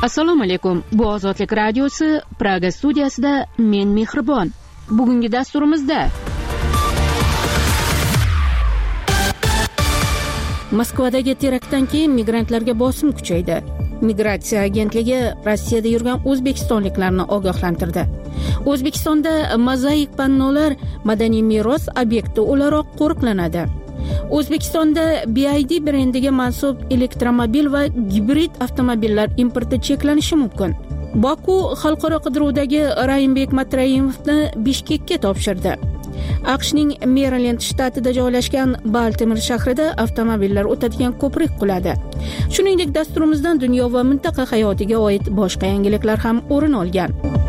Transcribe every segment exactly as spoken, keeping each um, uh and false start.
Assalomu alaykum. Bu Ozodlik radiosi Praga studiyasida men Mehribon. Bugungi dasturimizda Moskvadagi teraktdan keyin migrantlarga bosim kuchaydi. Migratsiya agentligi Rossiyada yurgan o'zbekistonliklarni ogohlantirdi. O'zbekistonda mozaik pannolar madaniy meros obyekti o'laroq qo'riqlanadi. O'zbekistonda B I D brendiga mansub elektromobil va gibrid avtomobillar importi cheklanishi mumkin. Boku xalqaro qidiruvdagi Raimbek Matrayimovni Bishkekka topshirdi. AQShning Merilend shtatida joylashgan Baltimor shahrida avtomobillar o'tadigan ko'prik quladi. Shuningdek, dasturimizdan dunyo va mintaqa hayotiga oid boshqa yangiliklar ham o'rin olgan.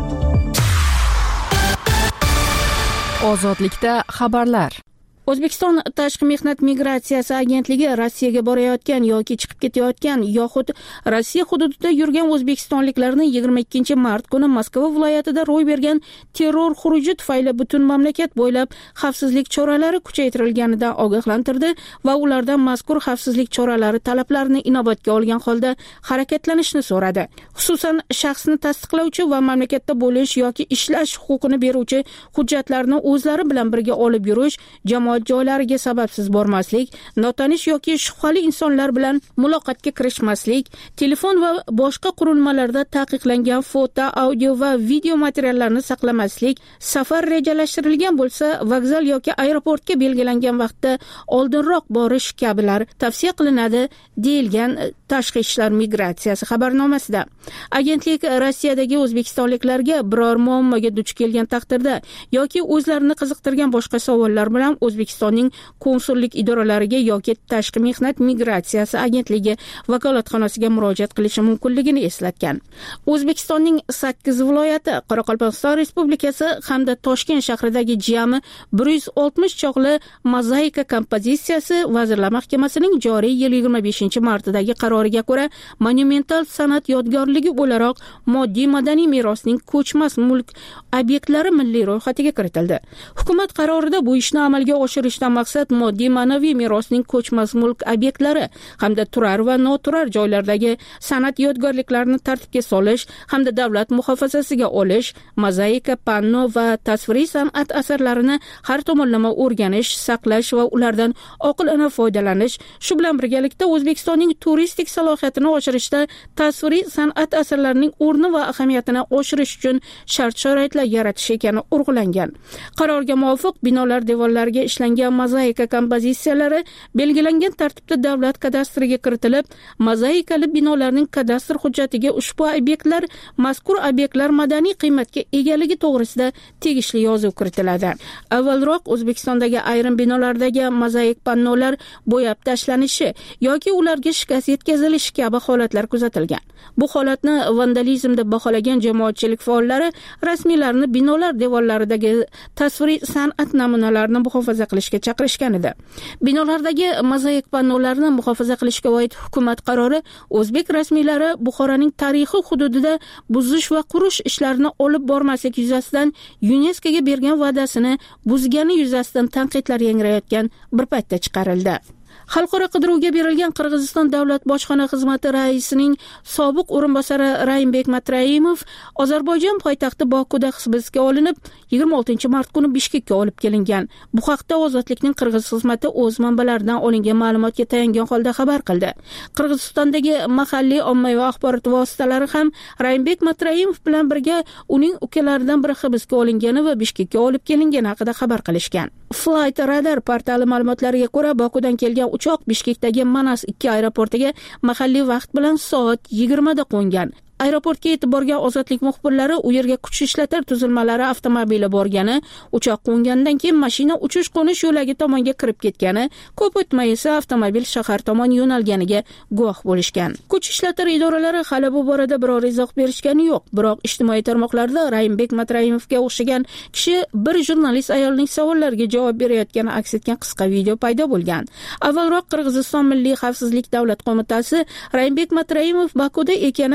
Ozodlikda xabarlar. O'zbekiston Tashqi mehnat migratsiyasi agentligi Rossiyaga borayotgan yoki chiqib ketayotgan yoxud Rossiya hududida yurgan o'zbekistonliklarni yigirma ikkinchi mart kuni Moskva viloyatida ro'y bergan terror xuruji tufayli butun mamlakat bo'ylab xavfsizlik choralari kuchaytirilganidan ogohlantirdi va ulardan mazkur xavfsizlik choralari talablarini inobatga olgan holda harakatlanishni so'radi. Xususan, shaxsni tasdiqlovchi va mamlakatda bo'lish yoki ishlash huquqini beruvchi hujjatlarni o'zlari bilan birga olib yurish, jamoat joylariga sababsiz bormaslik, notanish yoki shubhali insonlar bilan muloqotga kirishmaslik, telefon va boshqa qurilmalarda taqiqlangan foto, audio va video materiallarni saqlamaslik, safar rejalashtirilgan bo'lsa, vokzal yoki aeroportga belgilangan vaqtda oldinroq borish kabilar tavsiya qilinadi, deyilgan Tashqi ishlar migratsiyasi xabarnomasida. Agentlik Rossiyadagi o'zbekistonliklarga biror muammoga duch kelgan taqdirda yoki o'zlarini qiziqtirgan boshqa savollar bilan O'zbekistonning konsullik idoralariga yoki Tashqi mehnat migratsiyasi agentligi vakolatxonasiga murojaat qilishi mumkinligini eslatgan. O'zbekistonning sakkiz viloyati, Qoraqalpog'iston Respublikasi hamda Toshkent shahridagi jami bir yuz oltmish chog'li mozaika kompozitsiyasi Vazirlar Mahkamasining joriy yil yigirma beshinchi martidagi qaroriga ko'ra monumental san'at yodgorligi o'laroq moddiy madaniy merosning ko'chmas mulk obyektlari milliy ro'yxatiga kiritildi. Hukumat qarorida bu ishni amalga oshirishdan maqsad moddiy ma'naviy merosning ko'chmas mulk obyektlari hamda turar va noturar joylardagi san'at yodgorliklarini tartibga solish hamda davlat muhofazasiga olish, mozaika, panno va tasviriy san'at asarlarini har tomonlama o'rganish, saqlash va ulardan oqilona foydalanish, shu bilan birgalikda O'zbekistonning turistik salohiyatini oshirishda tasviriy san'at asarlarining o'rni va ahamiyatini oshirish uchun shart-sharoitlar yaratish ekani urg'ulangan. Qarorga muvofiq binolar devorlariga ishlangan mozaika kompozitsiyalari belgilangan tartibda davlat kadastriga kiritilib, mozaikali binolarning kadastr hujjatiga ushbu obyektlar mazkur obyektlar madaniy qiymatga egaligi to'g'risida tegishli yozuv kiritiladi. Avvalroq O'zbekistondagi ayrim binolardagi mozaik pannolar bo'yab tashlanishi yoki ularga shikast yetkazilishi kabi holatlar kuzatilgan. Bu holatni vandalizm deb baholagan jamoatchilik faollari rasmiylarni binolar devorlaridagi tasviriy san'at namunalarini muhofaza qilishga chaqirishgan edi. Binolardagi mozaik pannolarni muhofaza qilishga oid hukumat qarori o'zbek rasmiylari Buxoroning tarixiy hududida buzish va qurish ishlarini olib bormaslik yuzasidan YuNESKOga bergan va'dasini buzgani yuzasidan tanqidlar yangrayotgan bir paytda chiqarildi. Xalqaro qidiruvga berilgan Qirg'iziston davlat bojxona xizmati raisining sobiq o'rinbosari Raimbek Matrayimov Ozarbayjon poytaxti Bokuda hibsga olinib, yigirma oltinchi mart kuni Bishkekka olib kelingan. Bu haqda Ozodlikning Qirg'iz xizmati o'z manbalaridan olingan ma'lumotga tayangan holda xabar qildi. Qirg'izistondagi mahalliy ommaviy axborot vositalari ham Raimbek Matrayimov bilan birga uning ukalaridan biri hibsga olingani va Bishkekka olib kelingani haqida xabar qilishgan. Flight Radar portali ma'lumotlariga ko'ra, Bokudan kelgan uchoq Bishkekdagi Manas ikki aeroportiga mahalliy vaqt bilan soat yigirmada qo'ngan. Aeroportga yetib borgan Ozodlik muxbirlari u yerga kuch ishlatar tuzilmalari avtomobili borgani, uchoq qo'ngandan keyin mashina uchish-qo'nish yo'lagi tomonga kirib ketgani, ko'p o'tmay esa avtomobil shahar tomon yo'nalganiga guvoh bo'lishgan. Kuch ishlatar idoralari hali bu borada biror izoh berishgani yo'q, biroq ijtimoiy tarmoqlarda Raimbek Matrayimovga o'xshagan kishi bir jurnalist ayolning savollariga javob berayotgani aks etgan qisqa video paydo bo'lgan. Avvalroq Qirg'iziston Milliy xavfsizlik davlat qo'mitasi Raimbek Matrayimov Bokuda ekani haqida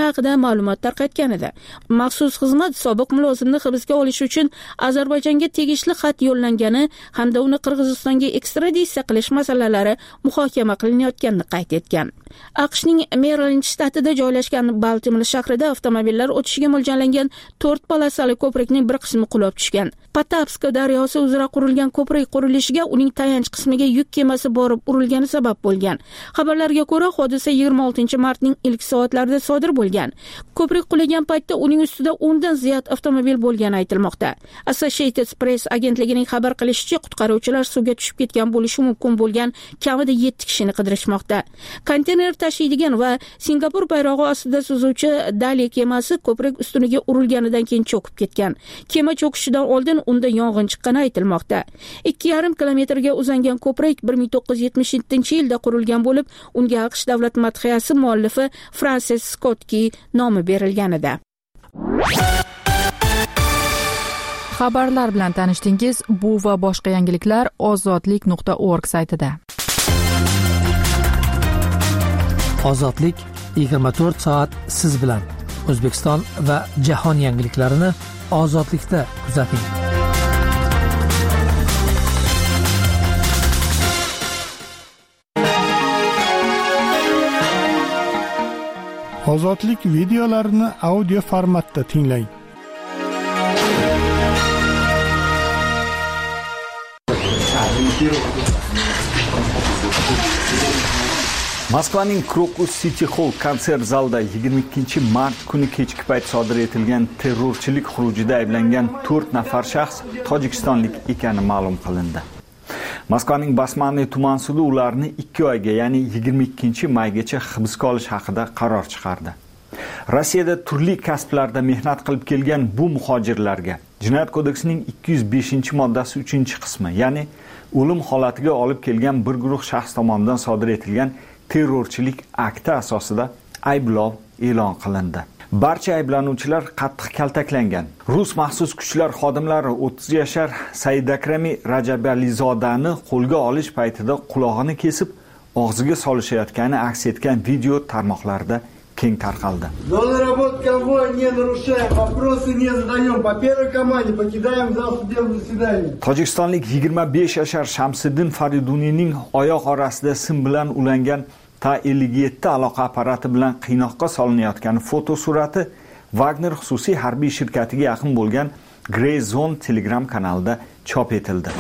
ma'lumot tarqatgan edi. Maxsus xizmat sobiq mulozimni hibsga olish uchun Ozarbayjonga tegishli xat yo'llangani hamda uni Qirg'izistonga ekstraditsiya qilish masalalari muhokama qilinayotganini qayd etgan. AQShning Merilend shtatida joylashgan Baltimore shahrida avtomobillar o'tishiga mo'ljallangan to'rt polosali ko'prikning bir qismi qulab tushgan. Patapska daryosi uzra qurilgan ko'prik qurilishiga uning tayanch qismiga yuk kemasi borib urilgani sabab bo'lgan. Xabarlarga ko'ra, hodisa yigirma oltinchi martning ilk soatlarida sodir bo'lgan. Ko'prik qulagan paytda uning ustida o'ndan ziyod avtomobil bo'lgani aytilmoqda. Associated Press agentligining xabar qilishicha, qutqaruvchilar suvga tushib ketgan bo'lishi mumkin bo'lgan kamida yetti kishini qidirishmoqda. Konteyner tashiydigan va Singapur bayrog'i ostida suzuvchi Dali kemasi ko'prik ustuniga urilganidan keyin cho'kib ketgan. Kema cho'kishidan oldin unda yong'in chiqqani aytilmoqda. ikki yarim kilometrga uzangan ko'prik bir ming to'qqiz yuz yetmish yettinchi yilda qurilgan bo'lib, unga AQSh davlat madhiyasi muallifi Francis Scott Key nomi berilgan edi. Xabarlar bilan tanishdingiz. Bu va boshqa yangiliklar ozodlik nuqta org saytida. Ozodlik yigirma to'rt soat siz bilan. O'zbekiston va jahon yangiliklarini ozodlikda kuzating. Ozodlik videolarini audio formatda tinglang. Moskvaning Krokus City Hall konsert zalida yigirma ikkinchi mart kuni kechki payt sodir etilgan terrorchilik xurujida ayblangan to'rt nafar shaxs tojikistonlik ekani ma'lum qilindi. Moskvaning Basmanniy tuman sudi ularni ikki oyga, ya'ni yigirma ikkinchi maygacha hibsga olish haqida qaror chiqardi. Rossiyada turli kasblarda mehnat qilib kelgan bu muhojirlarga Jinoyat kodeksining ikki yuz beshinchi moddasi uchinchi qismi, ya'ni o'lim holatiga olib kelgan bir guruh shaxs tomonidan sodir etilgan terrorchilik akti asosida ayblov e'lon qilindi. Barcha ayblanuvchilar qattiq kaltaklangan. Rus maxsus kuchlar xodimlari o'ttiz yashar Saidakrami Rajabalizodani qo'lga olish paytida qulog'ini kesib, og'ziga solishayotgani aks etgan video tarmoqlarda keng tarqaldi. Tojikistonlik yigirma besh yashar Shamsiddin Fariduniyning oyoq orasida sim bilan ulangan Ta ellik yetti aloqa apparati bilan qiynoqqa solinayotgan foto surati Wagner xususiy harbiy shirkatiga yaqin bo'lgan Grey Zone Telegram kanalida chop etildi.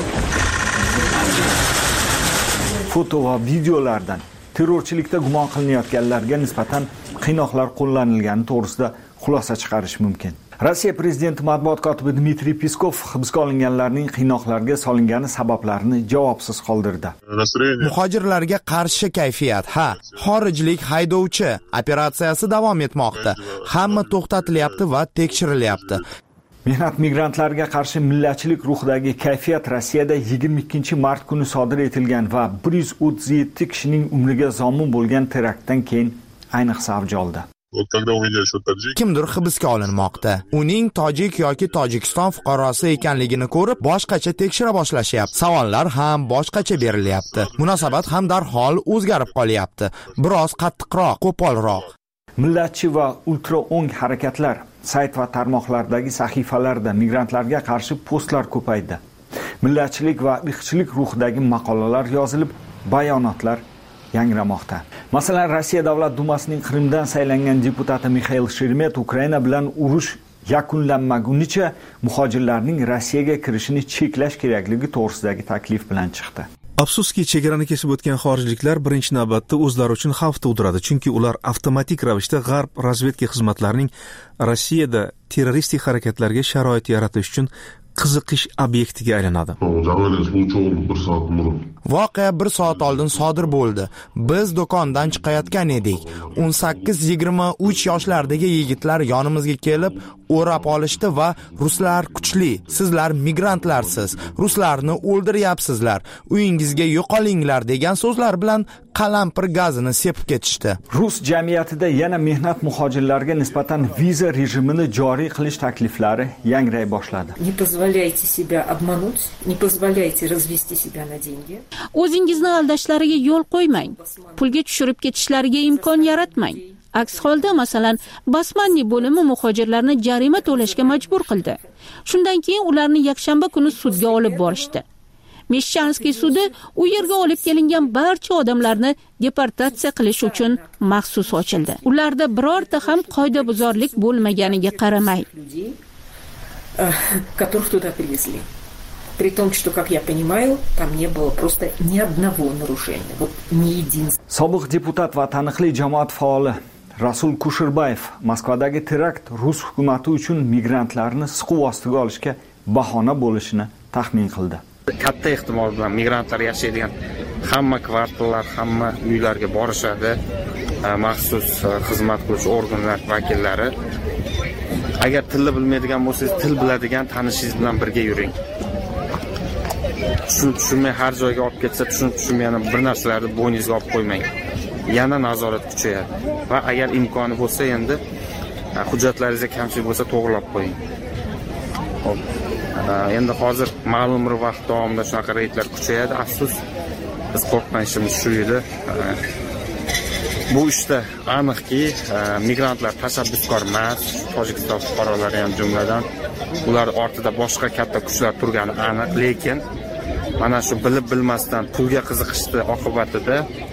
Foto va videolardan terrorchilikda gumon qilinayotganlarga nisbatan qiynoqlar qo'llanilgani to'g'risida xulosa chiqarish mumkin. Rossiya prezidenti matbuot kotibi Dmitriy Peskov hibsga olinganlarning qiynoqlarga solingani sabablarini javobsiz qoldirdi. Muhojirlarga qarshi kayfiyat, ha, xorijlik haydovchi operatsiyasi davom etmoqda. Hamma to'xtatilyapti va tekshirilyapti. Mehnat migrantlarga qarshi millatchilik ruhidagi kayfiyat Rossiyada yigirma ikkinchi mart kuni sodir etilgan va bir yuz o'ttiz yetti kishining umriga zomin bo'lgan teraktdan keyin ayniqsa avj oldi. Kimdir hibsga olinmoqda. Uning tojik yoki Tojikiston fuqarosi ekanligini ko'rib, boshqacha tekshira boshlashyapti. Savollar ham boshqacha berilyapti. Munosabat ham darhol o'zgarib qolyapti. Biroz qattiqroq, qo'polroq. Millatchi va ultra o'ng harakatlar sayt va tarmoqlardagi sahifalarda migrantlarga qarshi postlar ko'paydi. Millatchilik va irqchilik ruhidagi maqolalar yozilib, bayonotlar yangramoqda. Masalan, Rossiya Davlat Dumasining Qrimdan saylangan deputati Mikhail Sheremet Ukraina bilan urush yakunlanmagunicha muhojirlarning Rossiyaga kirishini cheklash kerakligi to'g'risidagi taklif bilan chiqdi. Afsuski, chegarani kesib o'tgan xorijliklar birinchi navbatda o'zlari uchun xavf tug'diradi, chunki ular avtomatik ravishda g'arb razvedka xizmatlarining Rossiyada terroristik harakatlarga sharoit yaratish uchun qiziqish obyektiga aylanadi. Voqea bir soat oldin sodir bo'ldi. Biz do'kondan chiqayotgan edik. o'n sakkiz yigirma uch yoshlardagi yigitlar yonimizga kelib, o'rab olishdi va ruslar kuchli, sizlar migrantlarsiz, ruslarni o'ldiryapsizlar, uyingizga yo'qolinglar degan so'zlar bilan qalampir gazini sepib ketishdi. Rus jamiyatida yana mehnat muhojirlarga nisbatan viza rejimini joriy qilish takliflari yangray boshladi. Не позволяйте себя обмануть, не позволяйте развести себя на деньги. O'zingizni aldashlariga yo'l qo'ymang. Pulga tushirib ketishlariga imkon yaratmang. Aks holda, masalan, Basmanniy bo'limi muhojirlarni jarima to'lashga majbur qildi. Shundan keyin ularni yakshanba kuni sudga olib borishdi. Meshchanskiy sudi u yerga olib kelingan barcha odamlarni deportatsiya qilish uchun maxsus ochildi. Ularda birorta ham qoidabuzarlik bo'lmaganiga qaramay, которых туда привезли. При том, что, как я понимаю, там не было просто ни одного нарушения, вот ни единственного. Sobiq deputat va taniqli jamoat faoli Rasul Kusherbayev Moskvadagi terakt Rus hukumati uchun migrantlarni siquv ostiga olishga bahona bo'lishini taxmin qildi. Katta ehtimol bilan migrantlar yashaydigan hamma kvartallar, hamma uylarga borishadi. Maxsus xizmat qiluvchi organlar vakillari. Agar tilni bilmaydigan bo'lsangiz, til biladigan tanishingiz bilan birga yuring. Tushunib tushunmay har joyga olib ketsa, tushunib tushunmagan bir narsalarni bo'yningizga olib qo'ymang. Yana nazorat kuchayadi. Va agar imkoni bo'lsa, endi hujjatlaringizda kamchilik bo'lsa, to'g'rilab qo'ying. Xo'p. Endi hozir ma'lum bir vaqt davomida shunaqa reydlar kuchayadi. Afsus, biz qo'rqmayishimiz shu edi. Bu ishda aniqki, migrantlar tashabbuskor emas, Tojikiston fuqarolari ham jumladan, ular ortida boshqa katta kuchlar turgani aniq, lekin mana shu bilib bilmasdan pulga qiziqishdi oqibatida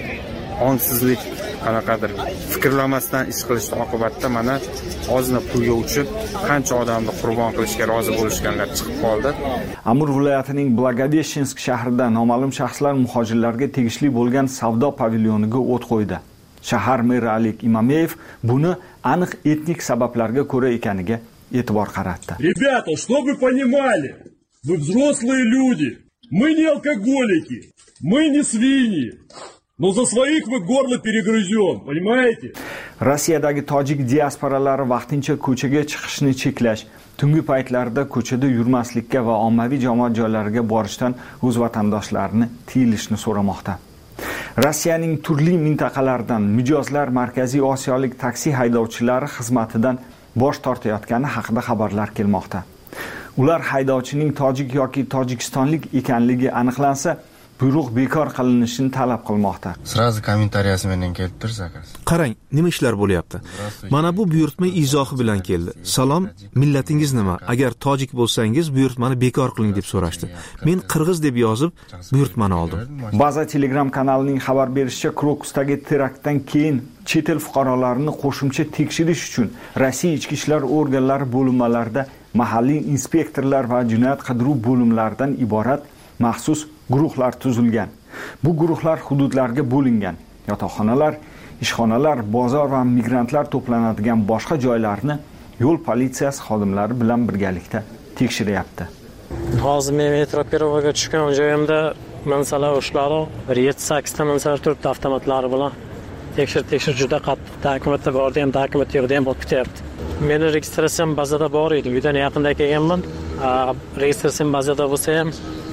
ongsizlik, qanaqadir fikrlamasdan ish qilishdi oqibatida mana ozgina pulga uchib qancha odamni qurbon qilishga rozi bo'lishganlar chiqib qoldi. Amur viloyatining Blagodeshinsk shahrida noma'lum shaxslar muhojirlarga tegishli bo'lgan savdo pavilyoniga o't qo'ydi. Shahar meri Alik Imameyev buni aniq etnik sabablarga ko'ra ekaniga e'tibor qaratdi. Ребята, что вы понимали? Вы взрослые люди. Мы не алкоголики. Мы не свиньи. Но за своих мы горло перегрызем, понимаете? Rossiyadagi tojik diasporalari vaqtincha ko'chaga chiqishni cheklash, tungi paytlarda ko'chada yurmaslikka va ommaviy jamoat joylariga borishdan o'z vatandoshlarini tiyilishni so'ramoqda. Rossiyaning turli mintaqalaridan mijozlar Markaziy Osiyolik taksi haydovchilari xizmatidan bosh tortayotgani haqida xabarlar kelmoqda. Ular haydovchining tojik yoki tojikistonlik ekanligi aniqlansa, buyruq bekor qilinishini talab qilmoqda. Sразу kommentariyasi mendan kelib tursa. Qarang, nima ishlar bo'lyapti? Mana bu buyurtma izohi bilan keldi. Salom, millatingiz nima? Agar tojik bo'lsangiz, buyurtmani bekor qiling deb so'rashdi. Men qirg'iz deb yozib, buyurtmani oldim. Baza Telegram kanalining xabar berishicha, Krokusdagi teraktdan keyin chet el fuqarolarini qo'shimcha tekshirish uchun Rossiya ichki ishlar organlari bo'linmalarida mahalliy inspektorlar va jinoyat qidiruv bo'limlaridan iborat maxsus guruhlar tuzilgan. Bu guruhlar hududlarga bo'lingan. Yotoqxonalar, ishxonalar, bozor va migrantlar to'planadigan boshqa joylarni yo'l politsiyasi xodimlari bilan birgalikda tekshiryapti. Hozir men metro perovoga tushgan joyimda mansalar ushlari bir yetti sakkiz ta mansalar turibdi avtomatlari bilan. Tekshir tekshir juda qattiq. Dokumentda bordi ham, dokument yo'qda ham bo'lib ketyapti. Meni registratsiyam bazada bor edi. Uydan yaqinda kelganman. Registratsiyam bazada bo'lsa ham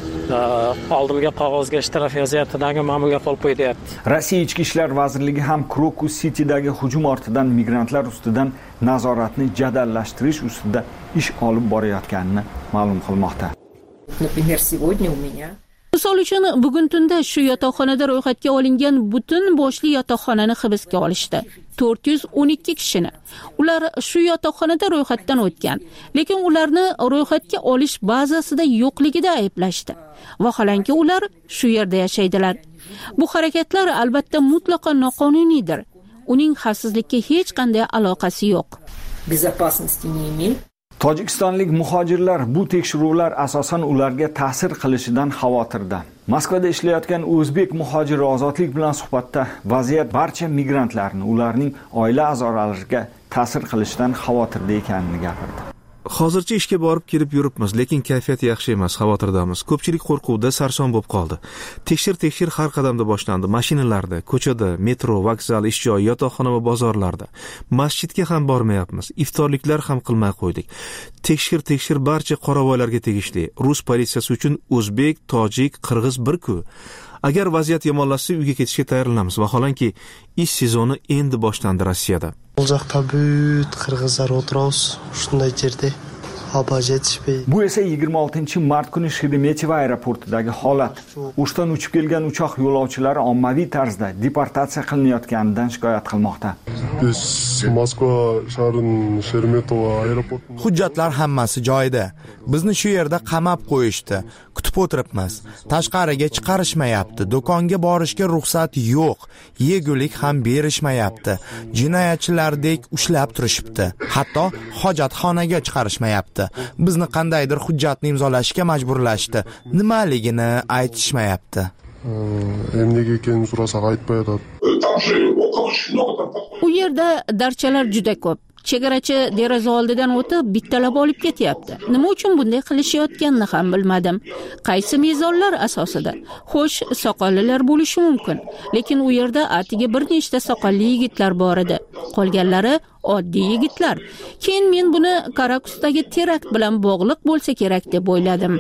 oldimga qog'ozga shtraf yozyapti-dagi ma'mulga qo'l qo'ydi-yapti. Rossiya ichki ishlar vazirligi ham Krokus City'dagi hujum ortidan migrantlar ustidan nazoratni jadallashtirish ustida ish olib borayotganini ma'lum qilmoqda. Например, сегодня у меня Misol uchun, bugun tunda shu yotoqxonada ro'yxatga olingan butun boshli yotoqxonani hibsga olishdi. to'rt yuz o'n ikki kishini. Ular shu yotoqxonada ro'yxatdan o'tgan, lekin ularni ro'yxatga olish bazasida yo'qligida ayblashdi. Vaholanki ular shu yerda yashaydilar. Bu harakatlar albatta mutlaqo noqonuniydir. Uning xavfsizlikka hech qanday aloqasi yo'q. Безопасности не имеет. Tojikistonlik muhojirlar bu tekshiruvlar asosan ularga ta'sir qilishidan xavotirda. Moskvada ishlayotgan o'zbek muhojiri Ozodlik bilan suhbatda vaziyat barcha migrantlarni ularning oila a'zolariga ta'sir qilishidan xavotirda ekanini gapirdi. Hozircha ishga borib kelib yuribmiz, lekin kayfiyat yaxshi emas, xavotirdamiz. Ko'pchilik qo'rquvda, sarson bo'lib qoldi. Tekshir-tekshir har qadamda boshlandi. Mashinalarda, ko'chada, metro, vokzal, ish joyi, yotoqxona va bozorlarda. Masjidga ham bormayapmiz. Iftorliklar ham qilmay qo'ydik. Tekshir-tekshir barcha qoravoylarga tegishli. Rus politsiyasi uchun o'zbek, tojik, qirg'iz bir-ku. Agar vaziyat yomonlashsa, uyga ketishga tayyorlanamiz. Vaholanki, ish sezoni endi boshlandi Rossiyada. Бұл жақта бүт қырғыздар отырауыз, шындай жерде аба жетішпей. Bu esa yigirma oltinchi mart kuni Sheremetyevo aeroportidagi holat. Ushdan uchib kelgan uchoq yo'lovchilari ommaviy tarzda deportatsiya qilinayotganidan shikoyat qilmoqda. Moskva shahrining Sheremetyevo aeroporti. Hujjatlar hammasi joyida. Bizni shu yerda qamab qo'yishdi. Kutib o'tiribmiz. Tashqariga chiqarishmayapti. Do'konga borishga ruxsat yo'q. Yegulik ham berishmayapti. Jinoyatchilardek ushlab turishibdi. Hatto hojatxonaga chiqarishmayapti. Bizni qandaydir hujjatni imzolashga majburlashdi. Nimaligini aytishmayapti. Nega ekanini so'rasak aytmaydi. U yerda darchalar juda ko'p. Chegarachi deraza oldidan o'tib bittalab olib ketyapti. Nima uchun bunday qilishayotganini ham bilmadim. Qaysi mezonlar asosida? Xo'sh, soqollilar bo'lishi mumkin, lekin u yerda atiga bir nechta soqolli yigitlar bor edi. Qolganlari oddiy yigitlar. Keyin men buni Karakusdagi terakt bilan bog'liq bo'lsa kerak deb o'yladim.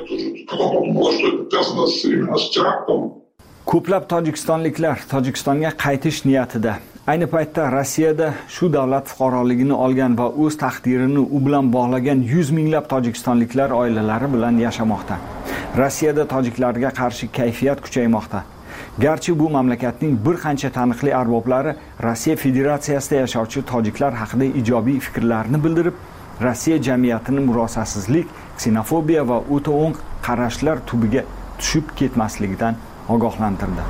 Ko'plab tojikistonliklar Tojikistonga qaytish niyatida. Ayni paytda Rossiyada shu davlat fuqaroligini olgan va o'z taqdirini u bilan bog'lagan yuz minglab tojikistonliklar oilalari bilan yashamoqda. Rossiyada tojiklarga qarshi kayfiyat kuchaymoqda. Garchi bu mamlakatning bir qancha taniqli arboblari Rossiya Federatsiyasida yashovchi tojiklar haqida ijobiy fikrlarini bildirib, Rossiya jamiyatini murosasizlik, ksenofobiya va o'ta o'ng qarashlar tubiga tushib ketmasligidan ogohlantirdi.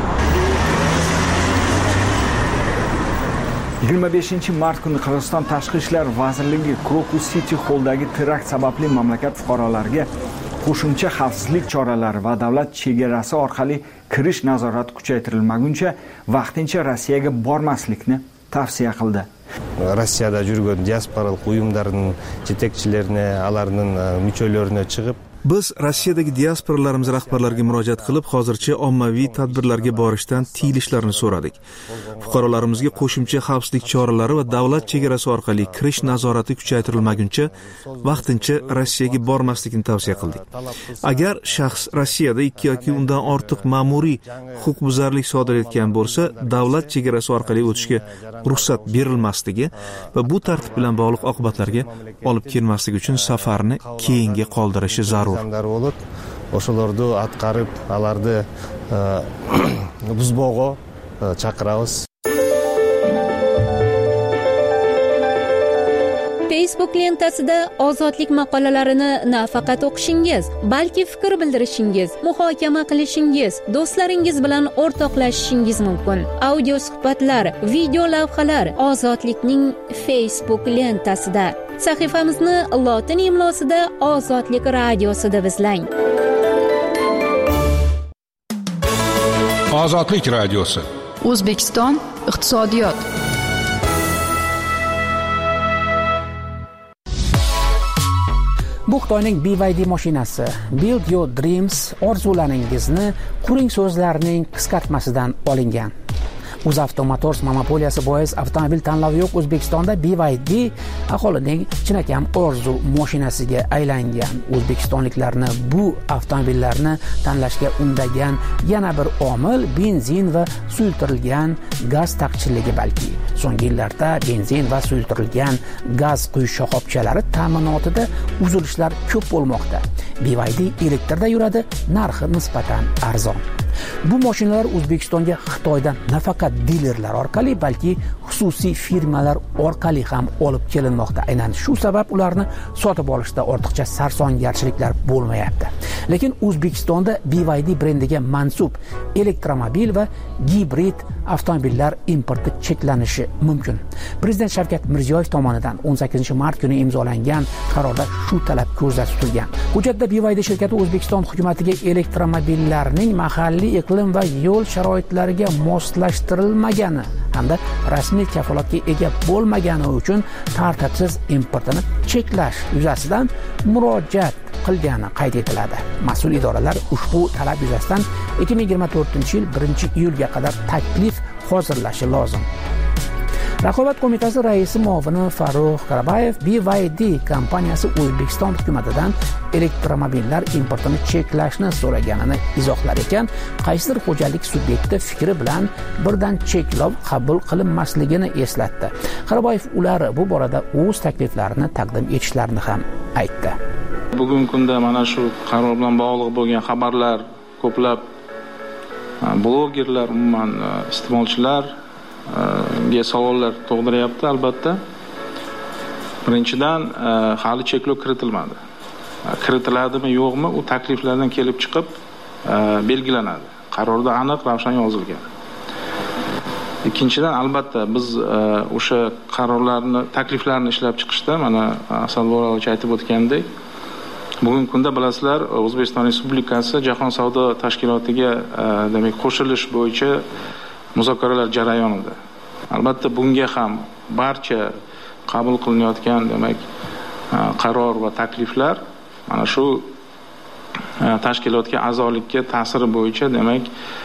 yigirma beshinchi mart kuni Qirg'iziston Tashqi ishlar vazirligi Krokus City Hall'dagi terakt sababli mamlakat fuqarolariga qo'shimcha xavfsizlik choralari va davlat chegarasi orqali kirish nazorati kuchaytirilmaguncha vaqtincha Rossiyaga bormaslikni tavsiya qildi. Rossiyada yurgan diasporalik uyumlarning yetakchilarini, alarning mücholarini chiqib Biz Rossiyadagi diasporalarimiz rahbarlariga murojaat qilib, hozircha ommaviy tadbirlarga borishdan tiyilishlarini so'radik. Fuqarolarimizga qo'shimcha xavfsizlik choralari va davlat chegarasi orqali kirish nazorati kuchaytirilmaguncha vaqtincha Rossiyaga bormaslikni tavsiya qildik. Agar shaxs Rossiyada ikki yoki undan ortiq ma'muriy huquqbuzarlik sodir etgan bo'lsa, davlat chegarasi orqali o'tishga ruxsat berilmasligi va bu tartib bilan bog'liq oqibatlarga olib kelmasligi uchun safarni keyinga qoldirishi zarur. Bo'lib, o'shalarni atqarib, alarni buzbog'o chaqiramiz. Facebook lentasida ozodlik maqolalarini nafaqat o'qishingiz, balki fikr bildirishingiz, muhokama qilishingiz, do'stlaringiz bilan o'rtoqlashishingiz mumkin. Audio suhbatlar, video lavhalar Ozodlikning Facebook lentasida. Sahifamizni lotin imlosida Ozodlik radiosida izlang. Ozodlik radiosi. O'zbekiston iqtisodiyot. Bu Xitoyning B Y D mashinasi Build Your Dreams orzularingizni quring so'zlarining qisqartmasidan olingan. UzAvto Motors monopoliyasi bois avtomobil tanlovi yo'q O'zbekistonda B Y D aholining chinakam orzu mashinasiga aylangan. O'zbekistonliklarni bu avtomobillarni tanlashga undagan yana bir omil benzin va suyultirilgan gaz taqchilligi balki. So'nggi yillarda benzin va suyultirilgan gaz quyish shoxobchalari ta'minotida uzilishlar ko'p bo'lmoqda. B Y D elektrda yuradi, narxi nisbatan arzon. Bu mashinalar O'zbekistonga Xitoydan nafaqat dilerlar orqali, balki xususiy firmalar orqali ham olib kelinmoqda. Aynan shu sabab ularni sotib olishda ortiqcha sarsongarchiliklar bo'lmayapti. Lekin O'zbekistonda B Y D brendiga mansub elektromobil va gibrid avtomobillar importi cheklanishi mumkin. Prezident Shavkat Mirziyoyev tomonidan o'n sakkizinchi mart kuni imzolangan qarorda shu talab ko'zda tutilgan. Hujjatda B Y D shirkati O'zbekiston hukumatiga elektromobillarning mahalliy iqlim va yo'l sharoitlariga moslashtirilmagani hamda rasmiy kafolatga ega bo'lmagani uchun tartibsiz importini cheklash yuzasidan murojaat qilgani qayd etiladi. Mas'ul idoralar ushbu talab yuzasidan ikki ming yigirma to'rtinchi yil birinchi iyulga qadar taklif hozirlashi lozim. Raqobat qo'mitasi raisi muovini Farruh Karabayev B Y D kompaniyasi O'zbekiston hukumatidan elektromobillar importini cheklashni so'raganini izohlar ekan, qaysidir xo'jalik subyekti fikri bilan birdan cheklov qabul qilinmasligini eslatdi. Karabayev ular bu borada o'z takliflarini taqdim etishlarini ham aytdi. Bugungi kunda mana shu qaror bilan bog'liq bo'lgan xabarlar ko'plab blogerlar, umuman iste'molchilar savollar tug'diryapti albatta. Birinchidan, hali cheklov kiritilmadi. Kiritiladimi yo'qmi, u takliflardan kelib chiqib belgilanadi. Qarorda aniq ravshan yozilgan. Ikkinchidan, albatta biz o'sha qarorlarni, takliflarni ishlab chiqishda mana Asadbek aka aytib o'tgandek, bugungi kunda bilasizlar, O'zbekiston Respublikasi Jahon savdo tashkilotiga demak qo'shilish bo'yicha muzokaralar jarayonida. Albatta bunga ham barcha qabul qilinayotgan demak qaror va takliflar mana shu tashkilotga a'zolikka ta'siri bo'yicha demak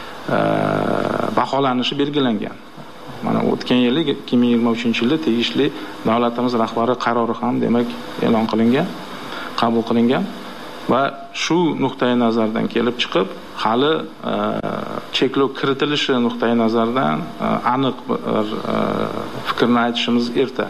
baholanishi belgilangan. Mana o'tgan yili ikki ming yigirma uchinchi yilda tegishli davlatimiz rahbari qarori ham demak e'lon qilingan, qabul qilingan va shu nuqtai nazardan kelib chiqib, hali cheklov kiritilishi nuqtai nazardan aniq bir fikrni aytishimiz erta.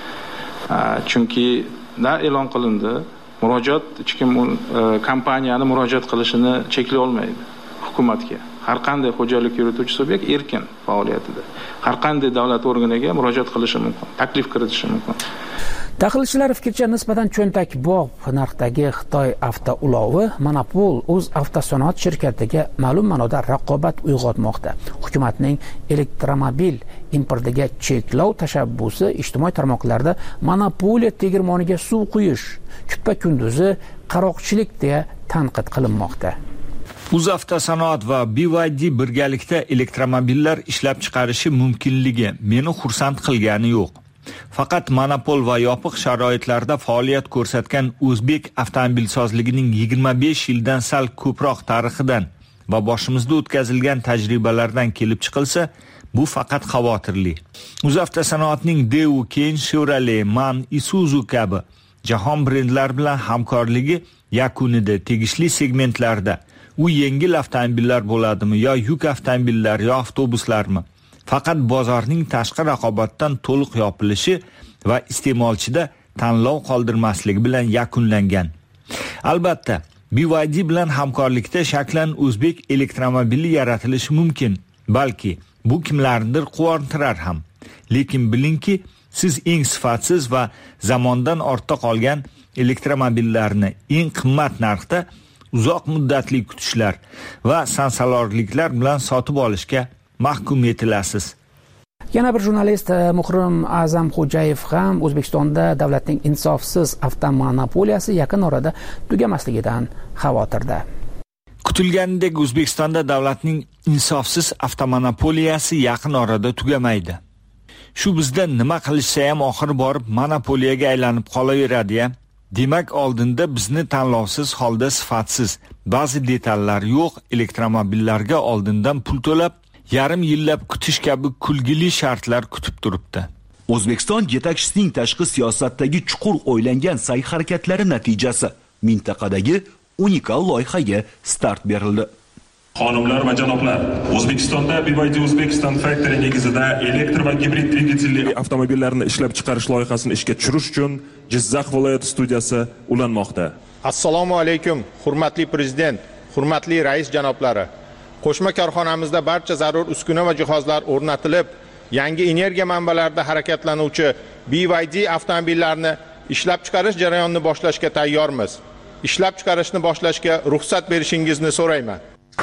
Chunki da e'lon qilindi, murojaat hech kim kompaniyani murojaat qilishini cheklay olmaydi hukumatga. Har qanday xo'jalik yurituvchi subyekt erkin faoliyatida har qanday davlat organiga murojaat qilishi mumkin, taklif kiritishi mumkin. Tahlilchilar fikricha nisbatan cho'ntakbop narxdagi Xitoy avtoulovi monopol o'z avtosanoat shirkatiga ma'lum ma'noda raqobat uyg'otmoqda. Hukumatning elektromobil importiga cheklov tashabbusi ijtimoiy tarmoqlarda monopoliya tegirmoniga suv quyish, kuppa kunduzi qaroqchilik deya tanqid qilinmoqda. UzAvtosanoat va B Y D birgalikda elektromobillar ishlab chiqarishi mumkinligi meni xursand qilgani yo'q. Faqat monopol va yopiq sharoitlarda faoliyat ko'rsatgan o'zbek avtomobilsozligining yigirma besh yildan sal ko'proq tarixidan va boshimizda o'tkazilgan tajribalardan kelib chiqilsa, bu faqat xavotirli. UzAvtosanoatning Daewoo, keyin Chevrolet, MAN, Isuzu kabi jahon brendlari bilan hamkorligi yakunida tegishli segmentlarda u yengil avtomobillar bo'ladimi yo yuk avtomobillar yo avtobuslarmi? Faqat bozorning tashqi raqobatdan to'liq yopilishi va iste'molchida tanlov qoldirmasligi bilan yakunlangan. Albatta, B Y D bilan hamkorlikda shaklan o'zbek elektromobili yaratilishi mumkin. Balki bu kimlarnidir quvontirar ham. Lekin bilingki, siz eng sifatsiz va zamondan ortda qolgan elektromobillarni eng qimmat narxda uzoq muddatli kutishlar va sansalorliklar bilan sotib olishga mahkum etilasiz. Yana bir jurnalist Muhrim A'zamxo'jayev ham O'zbekistonda davlatning insofsiz avtomonopoliyasi yaqin orada tugamasligidan xavotirda. Kutilganidek O'zbekistonda davlatning insofsiz avtomonopoliyasi yaqin orada tugamaydi. Shu bizda nima qilishsa ham oxiri borib monopoliyaga aylanib qolaveradi-ya. Demak, oldinda bizni tanlovsiz holda sifatsiz, ba'zi detallar yo'q elektromobillarga oldindan pul to'lab, yarim yillab kutish kabi kulgili shartlar kutib turibdi. O'zbekiston yetakchisining tashqi siyosatdagi chuqur o'ylangan sa'y-harakatlari natijasi mintaqadagi unikal loyihaga start berildi. Xonimlar va janoblar, O'zbekistonda B Y D Uzbekistan Factory negizida elektr va gibrid dvigatelli avtomobillarni ishlab chiqarish loyihasini ishga tushirish uchun Jizzax viloyati studiyasi ulanmoqda. Assalomu alaykum, hurmatli prezident, hurmatli rais janoblari. Qo'shma korxonamizda barcha zarur uskuna va jihozlar o'rnatilib, yangi energiya manbalarida harakatlanuvchi B Y D avtomobillarini ishlab chiqarish jarayonini boshlashga tayyormiz. Ishlab chiqarishni boshlashga ruxsat berishingizni so'rayman.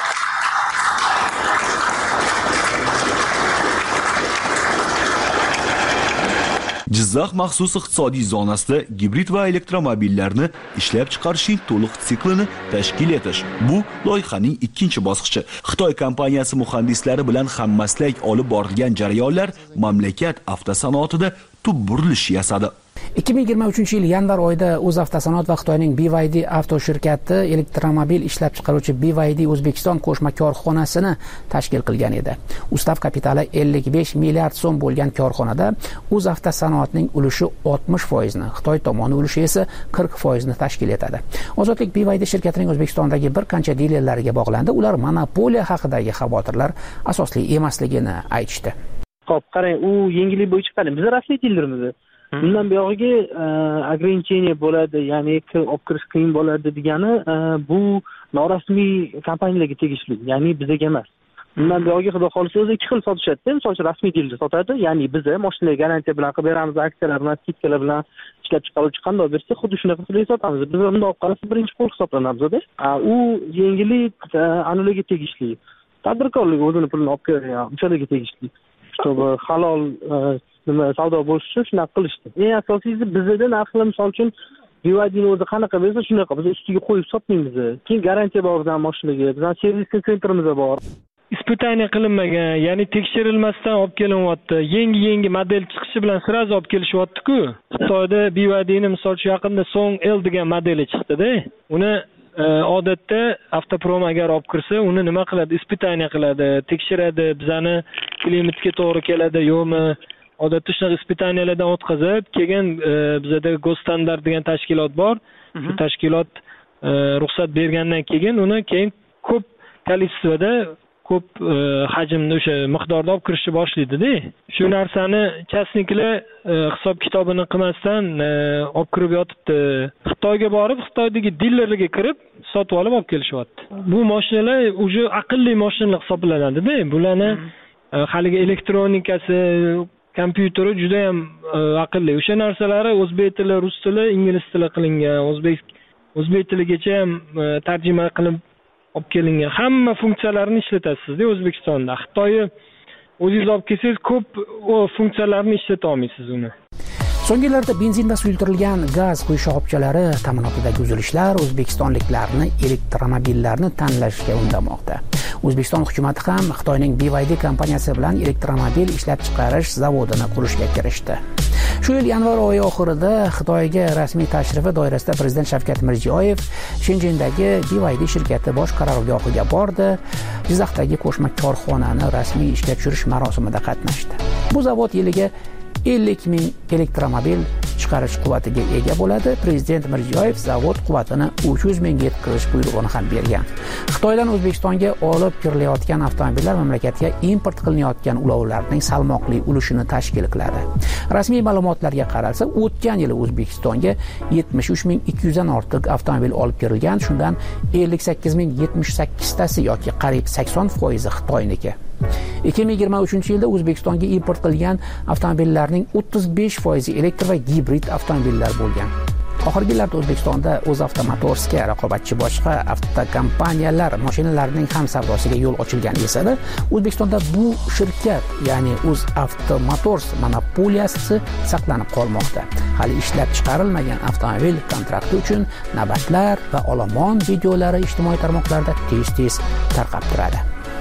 Jizzax maxsus iqtisodiy zonasida gibrid va elektromobillarni ishlab chiqarishning to'liq siklini tashkil etish. Bu loyihaning ikkinchi bosqichi. Xitoy kompaniyasi muhandislari bilan hammaslak olib borilgan jarayonlar mamlakat avtosanoatida tub burilish yasadi. ikki ming yigirma uchinchi yil yanvar oyida UzAvtosanoat va Xitoyning B Y D avto shirkati elektromobil ishlab chiqaruvchi B Y D O'zbekiston qo'shma korxonasini tashkil qilgan edi. Ustav kapitali ellik besh milliard so'm bo'lgan korxonada UzAvtosanoatning ulushi oltmish foiz ni, Xitoy tomoni ulushi esa qirq foiz ni tashkil etadi. Ozodlik B Y D shirkatining O'zbekistondagi bir qancha dilerlariga bog'landi. Ular monopoliya haqidagi xavotirlar asosli emasligini aytishdi. Xo'p, qarang, u yengillik bo'yicha qarang, biz rasmiy dilermiz. Bundan buyog'iga ограничение bo'ladi, ya'ni olib kirish qiyin bo'ladi degani bu norasmiy kompaniyalarga tegishli, ya'ni bizga emas. undan buyog'iga xudo xohlasa o'zi ikki xil sotishadi. Misol uchun rasmiy dilda sotadi, ya'ni biz mashinaga garantiya bilan qilib beramiz, aksiyalar bilan, skidkalar bilan ishlab chiqaruvchi qanday bersa, xuddi shunaqa qilib sotamiz. Biz bunday olib qarasa birinchi qo'l hisoblanamiz-da. U yengillik anularga tegishli. Tadbirkorlik o'zini pulini olib kelgan, o'shalarga tegishli. Чтобы halol nima savdo bo'lishi uchun shunaqa qilishdi. Eng asosiysi bizda narxlar misol uchun B Y D'ni o'zi qanaqa bersa shunaqa biz ustiga qo'yib sotmaymiz. Keyin garantiya bor bizning mashinaga, bizning servis sentrimiz bor. Испытание qilinmagan, ya'ni tekshirilmasdan olib kelinyapti. Yangi-yangi model chiqishi bilan sirazi olib kelishyapti-ku. Xitoyda B Y D'ni misol uchun yaqinda Song L degan modeli chiqdi-da. Uni odatda avtoprom agar olib kirsa, uni nima qiladi? Испытание qiladi, tekshiradi, bizani klimatga to'g'ri keladi, yo'qmi? Odatda shunaqa испытанияларdan o'tkazib, keyin bizada Gosstandart degan tashkilot bor. Shu tashkilot ruxsat bergandan keyin uni keyin ko'p kolичествоda ko'p hajmda o'sha miqdorda olib kirishni boshlaydi-da. Shu narsani chasniklar hisob kitobini qilmasdan olib kirib yotibdi. Xitoyga borib, Xitoydagi dillerlarga kirib, sotib olib olib kelishyapti. Bu mashinalar uje aqlli mashinalar hisoblanadi-da. Bularni haligi elektronikasi, kompyuteri juda ham aqlli. O'sha narsalari o'zbek tili, rus tili, ingliz tili qilingan, o'zbek o'zbek tiligacha ham tarjima qilib olib kelingan. Hamma funksiyalarni ishlatasizda O'zbekistonda. Xitoyni o'zingiz olib kelsangiz ko'p o funksiyalarni ishlata olmaysiz uni. So'nggi yillarda benzinda suyultirilgan gaz quyish shoxobchalari ta'minotidagi uzilishlar o'zbekistonliklarni elektromobillarni tanlashga undamoqda. O'zbekiston hukumatı ham Xitoyning B Y D kompaniyasi bilan elektromobil ishlab chiqarish zavodini qurishga kirishdi. Shu yil yanvar oyi oxirida Xitoyga rasmiy tashrifi doirasida Prezident Shavkat Mirziyoyev Shenzhendagi B Y D shirkati bosh qarorgohiga bordi. Jizzaxdagi qo'shma korxonani rasmiy ishga tushirish marosimida qatnashdi. Bu zavod yiliga ellik ming elektromobil chiqarish quvvatiga ega bo'ladi. Prezident Mirziyoyev zavod quvvatini uch yuz mingga yetkazish buyrug'ini ham bergan. Xitoydan O'zbekistonga olib kirilayotgan avtomobillar mamlakatga import qilinayotgan ulovlarning salmoqli ulushini tashkil qiladi. Rasmiy ma'lumotlarga qaralsa, o'tgan yili O'zbekistonga yetmish uch ming ikki yuz dan ortiq avtomobil olib kirilgan, shundan ellik sakkiz ming yetmish sakkiz tasi yoki qariyb sakson foizi Xitoyniki. ikki ming yigirma uchinchi yilda O'zbekistonga import qilingan avtomobillarning o'ttiz besh foizi elektr va gibrid avtomobillar bo'lgan. Oxirgi yillarda O'zbekistonda O'zavto Motorsga raqobatchi boshqa avtokompaniyalar mashinalarining ham savdosiga yo'l ochilgan esa-da, O'zbekistonda bu shirkat, ya'ni O'zavto Motors monopoliyasi saqlanib qolmoqda. Hali ishlab chiqarilmagan avtomobil kontrakti uchun navbatlar va olomon videolari ijtimoiy tarmoqlarda tez-tez tarqab turadi.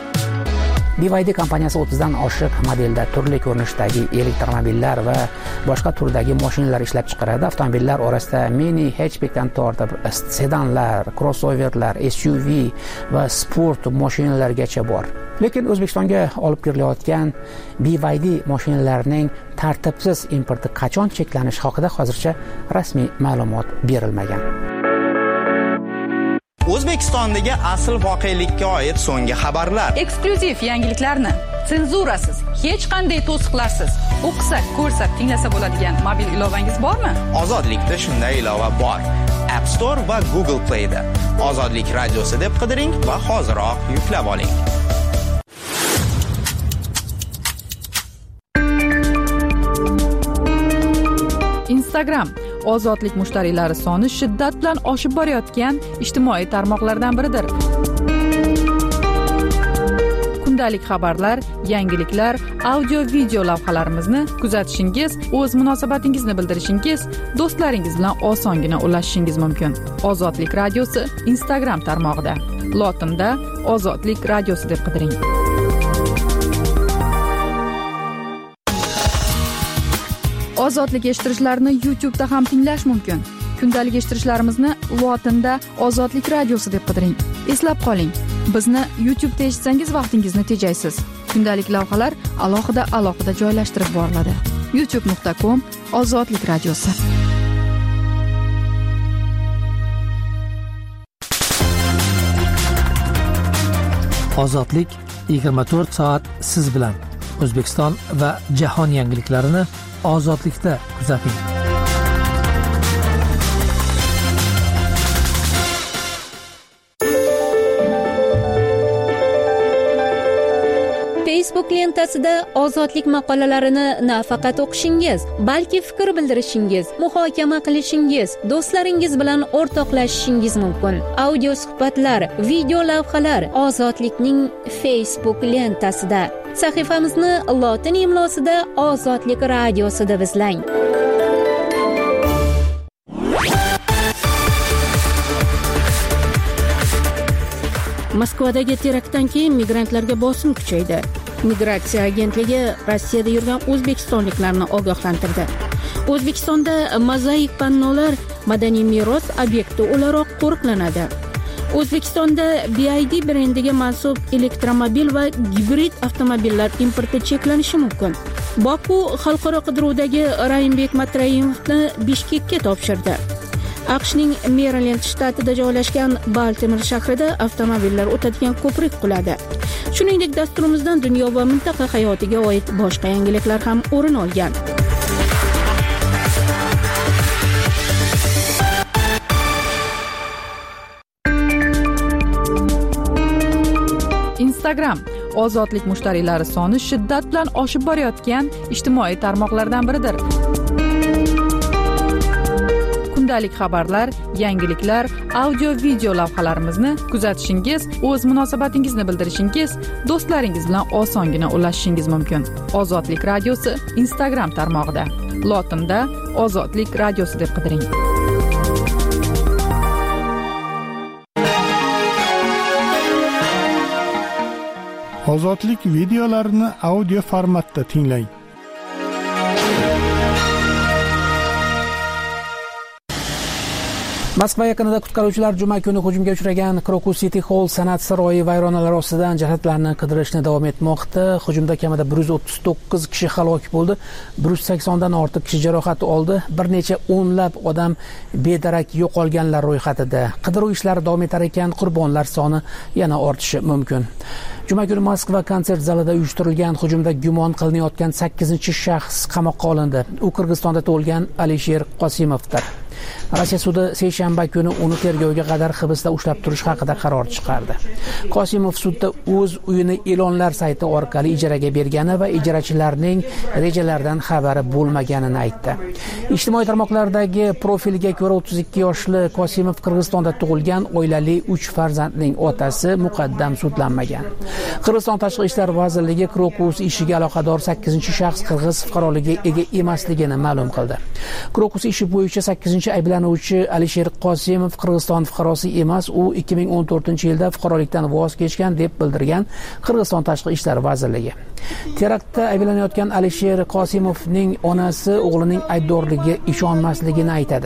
B Y D kompaniyasi o'ttizdan oshiq modelda turli ko'rinishdagi elektromobillar va boshqa turdagi mashinalar ishlab chiqaradi. Avtomobillar orasida mini hatchbackdan tortib sedanlar, crossoverlar, S U V va sport mashinalargacha bor. Lekin O'zbekistonga olib kirilayotgan B Y D mashinalarining tartibsiz importi qachon cheklanishi haqida hozircha rasmiy ma'lumot berilmagan. O'zbekistondagi asl voqelikka oid so'nggi xabarlar, eksklyuziv yangiliklarni senzurasiz, hech qanday to'siqlarsiz o'qisak, ko'rsak, tinglasa bo'ladigan mobil ilovangiz bormi? Ozodlikda shunday ilova bor. App Store va Google Play da Ozodlik radiosi deb qidiring va hoziroq yuklab oling. Instagram ozodlik mushtariylari soni shiddat bilan oshib borayotgan ijtimoiy tarmoqlardan biridir. Kundalik xabarlar, yangiliklar, audio-video lavhalarimizni kuzatishingiz, o'z munosabatingizni bildirishingiz, do'stlaringiz bilan osongina ulashishingiz mumkin. Ozodlik radiosi Instagram tarmog'ida. Lotinda Ozodlik radiosi deb qidiring. Ozodlik eshittirishlarni YouTube'da ham tinglash mumkin. Kundalik eshittirishlarimizni lotinda Ozodlik radiosi deb qidiring. Eslab qoling, bizni YouTube'da eshitsangiz vaqtingizni tejaysiz. Kundalik lavhalar alohida-alohida joylashtirib boriladi. youtube nuqta com Ozodlik radiosi. Ozodlik yigirma to'rt soat siz bilan. O'zbekiston va jahon yangiliklarini Ozodlikda kuzating. Facebook lentasida ozodlik maqolalarini nafaqat o'qishingiz, balki fikr bildirishingiz, muhokama qilishingiz, do'stlaringiz bilan o'rtoqlashishingiz mumkin. Audio suhbatlar, video lavhalar Ozodlikning Facebook lentasida. Sahifamizni lotin imlosida Ozodlik radiosi deb izlang. Moskvadagi teraktdan keyin migrantlarga bosim kuchaydi. Migratsiya agentligi Rossiyada yurgan o'zbekistonliklarni ogohlantirdi. O'zbekistonda mozaik pannolar madaniy meros obyekti o'laroq qo'riqlanadi. O'zbekistonda B I D brendiga mansub elektromobil va gibrid avtomobillar importi cheklanishi mumkin. Boku xalqaro qidiruvdagi Raimbek Matrayimovni Bishkekka topshirdi. AQShning Merilend shtatida joylashgan Baltimore shahrida avtomobillar o'tadigan ko'prik quladi. Shuningdek, dasturimizdan dunyo va mintaqa hayotiga oid boshqa yangiliklar ham o'rin olgan. Instagram ozodlik mushtariylari soni shiddat bilan oshib borayotgan ijtimoiy tarmoqlardan biridir. Kundalik xabarlar, yangiliklar, audio video lavhalarimizni kuzatishingiz, o'z munosabatingizni bildirishingiz, do'stlaringiz bilan osongina ulashishingiz mumkin. Ozodlik radiosi Instagram tarmog'ida. Lotinda Ozodlik radiosi deb qidiring. Ozodlik videolarini audio formatda tinglang. Moskva yaqinida qutqaruvchilar juma kuni hujumga uchragan Krokus City Hall san'at saroyi vayronalari ostidan jasadlarni qidirishni davom etmoqda. Hujumda kamida bir yuz o'ttiz to'qqiz kishi halok bo'ldi, bir yuz saksondan ortiq kishi jarohat oldi, bir necha o'nlab odam bedarak yo'qolganlar ro'yxatida. Qidiruv ishlari davom etar ekan, qurbonlar soni yana ortishi mumkin. Juma kuni Moskva konsert zalida uyushtirilgan hujumda gumon qilinayotgan sakkizinchi shaxs qamoqqa olindi. U Qirg'izistonda tug'ilgan Alisher Qosimovdir. Rossiya sudi seshanba kuni uni tergovga qadar hibsda ushlab turish haqida qaror chiqardi. Qosimov sudda o'z uyini e'lonlar sayti orqali ijaraga bergani va ijarachilarning rejalaridan xabari bo'lmaganini aytdi. Ijtimoiy tarmoqlardagi profiliga ko'ra o'ttiz ikki yoshli Qosimov Qirg'izistonda tug'ilgan oilali uch farzandning otasi, muqaddam sudlanmagan. Qirg'iziston Tashqi ishlar vazirligi Krokus ishiga aloqador sakkizinchi shaxs qirg'iz fuqaroligiga ega emasligini ma'lum qildi. Krokus ishi bo'yicha sakkizinchi ayblanuvchi Alisher Qosimov Qirg'iziston fuqarosi emas, u ikki ming o'n to'rtinchi yilda fuqarolikdan voz kechgan deb bildirgan Qirg'iziston Tashqi ishlar vazirligi. Teraktda ayblanayotgan Alisher Qosimovning onasi o'g'lining aybdorligiga ishonmasligini aytadi.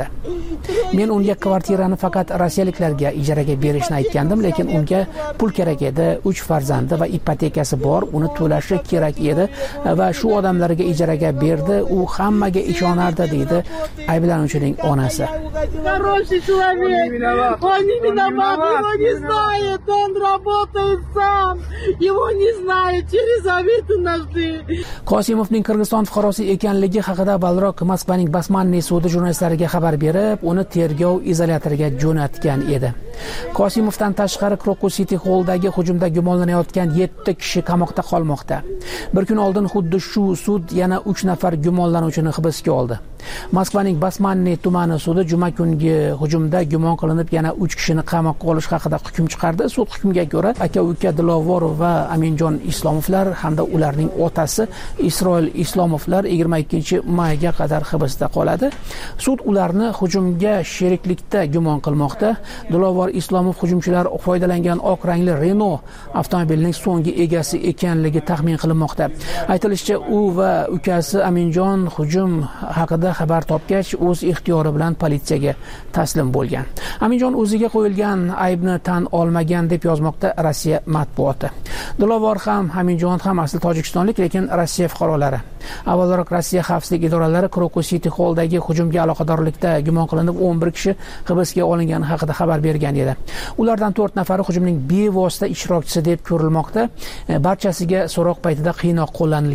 Men unga kvartirani faqat rossiyaliklarga ijaraga berishni aytgandim, lekin unga pul kerak edi, uch farzandi va ipotekasi bor, uni to'lashi kerak edi va shu odamlarga ijaraga berdi, u hammaga ishonardi, deydi ayblanuvchining onasi. Хороший человек. Он не виноват, его не знает, он работает сам. Его не знает, через Авито нашли. Qosimovning Qirg'iziston fuqarosi ekanligi haqida avvalroq Moskvaning Basmanniy sudi jurnalistlarga xabar berib, uni tergov izolyatoriga jo'natgan edi. Qosimovdan tashqari Krokus City Halldagi hujumda gumonlanayotgan yetti kishi qamoqda qolmoqda. Bir kun oldin xuddi shu sud yana uch nafar gumonlanuvchini hibsga oldi. Moskvaning Basmanniy tumani sudi juma kungi hujumda gumon qilinib yana uch kishini qamoqqa olish haqida hukm chiqardi. Sud hukmiga ko'ra aka-uka Dilovorov va Aminjon Islomovlar hamda ularning otasi Isroil Islomovlar yigirma ikkinchi mayga qadar hibsda qoladi. Sud ularni hujumga sheriklikda gumon qilmoqda. Dilovor Islomov hujumchilar foydalangan oq rangli Renault avtomobilining so'nggi egasi ekanligi taxmin qilinmoqda. Aytilishicha, u va ukasi Aminjon hujum haqida xabar topgach, o'z ixtiyori bilan politsiyaga taslim bo'lgan. Aminjon o'ziga qo'yilgan aybni tan olmagan deb yozmoqda Rossiya matbuoti. Dilovor ham, Aminjon ham asli tojikistonlik, lekin Rossiya fuqarolari. Avvalroq Rossiya xavfsizlik idoralari Krokus City Halldagi hujumga aloqadorlikda gumon qilinib o'n bir kishi hibsga olingani haqida xabar bergan edi. Ulardan to'rt nafari hujumning bevosita ishtirokchisi deb ko'rilmoqda. Barchasiga so'roq paytida qiynoq qo'llanilgan.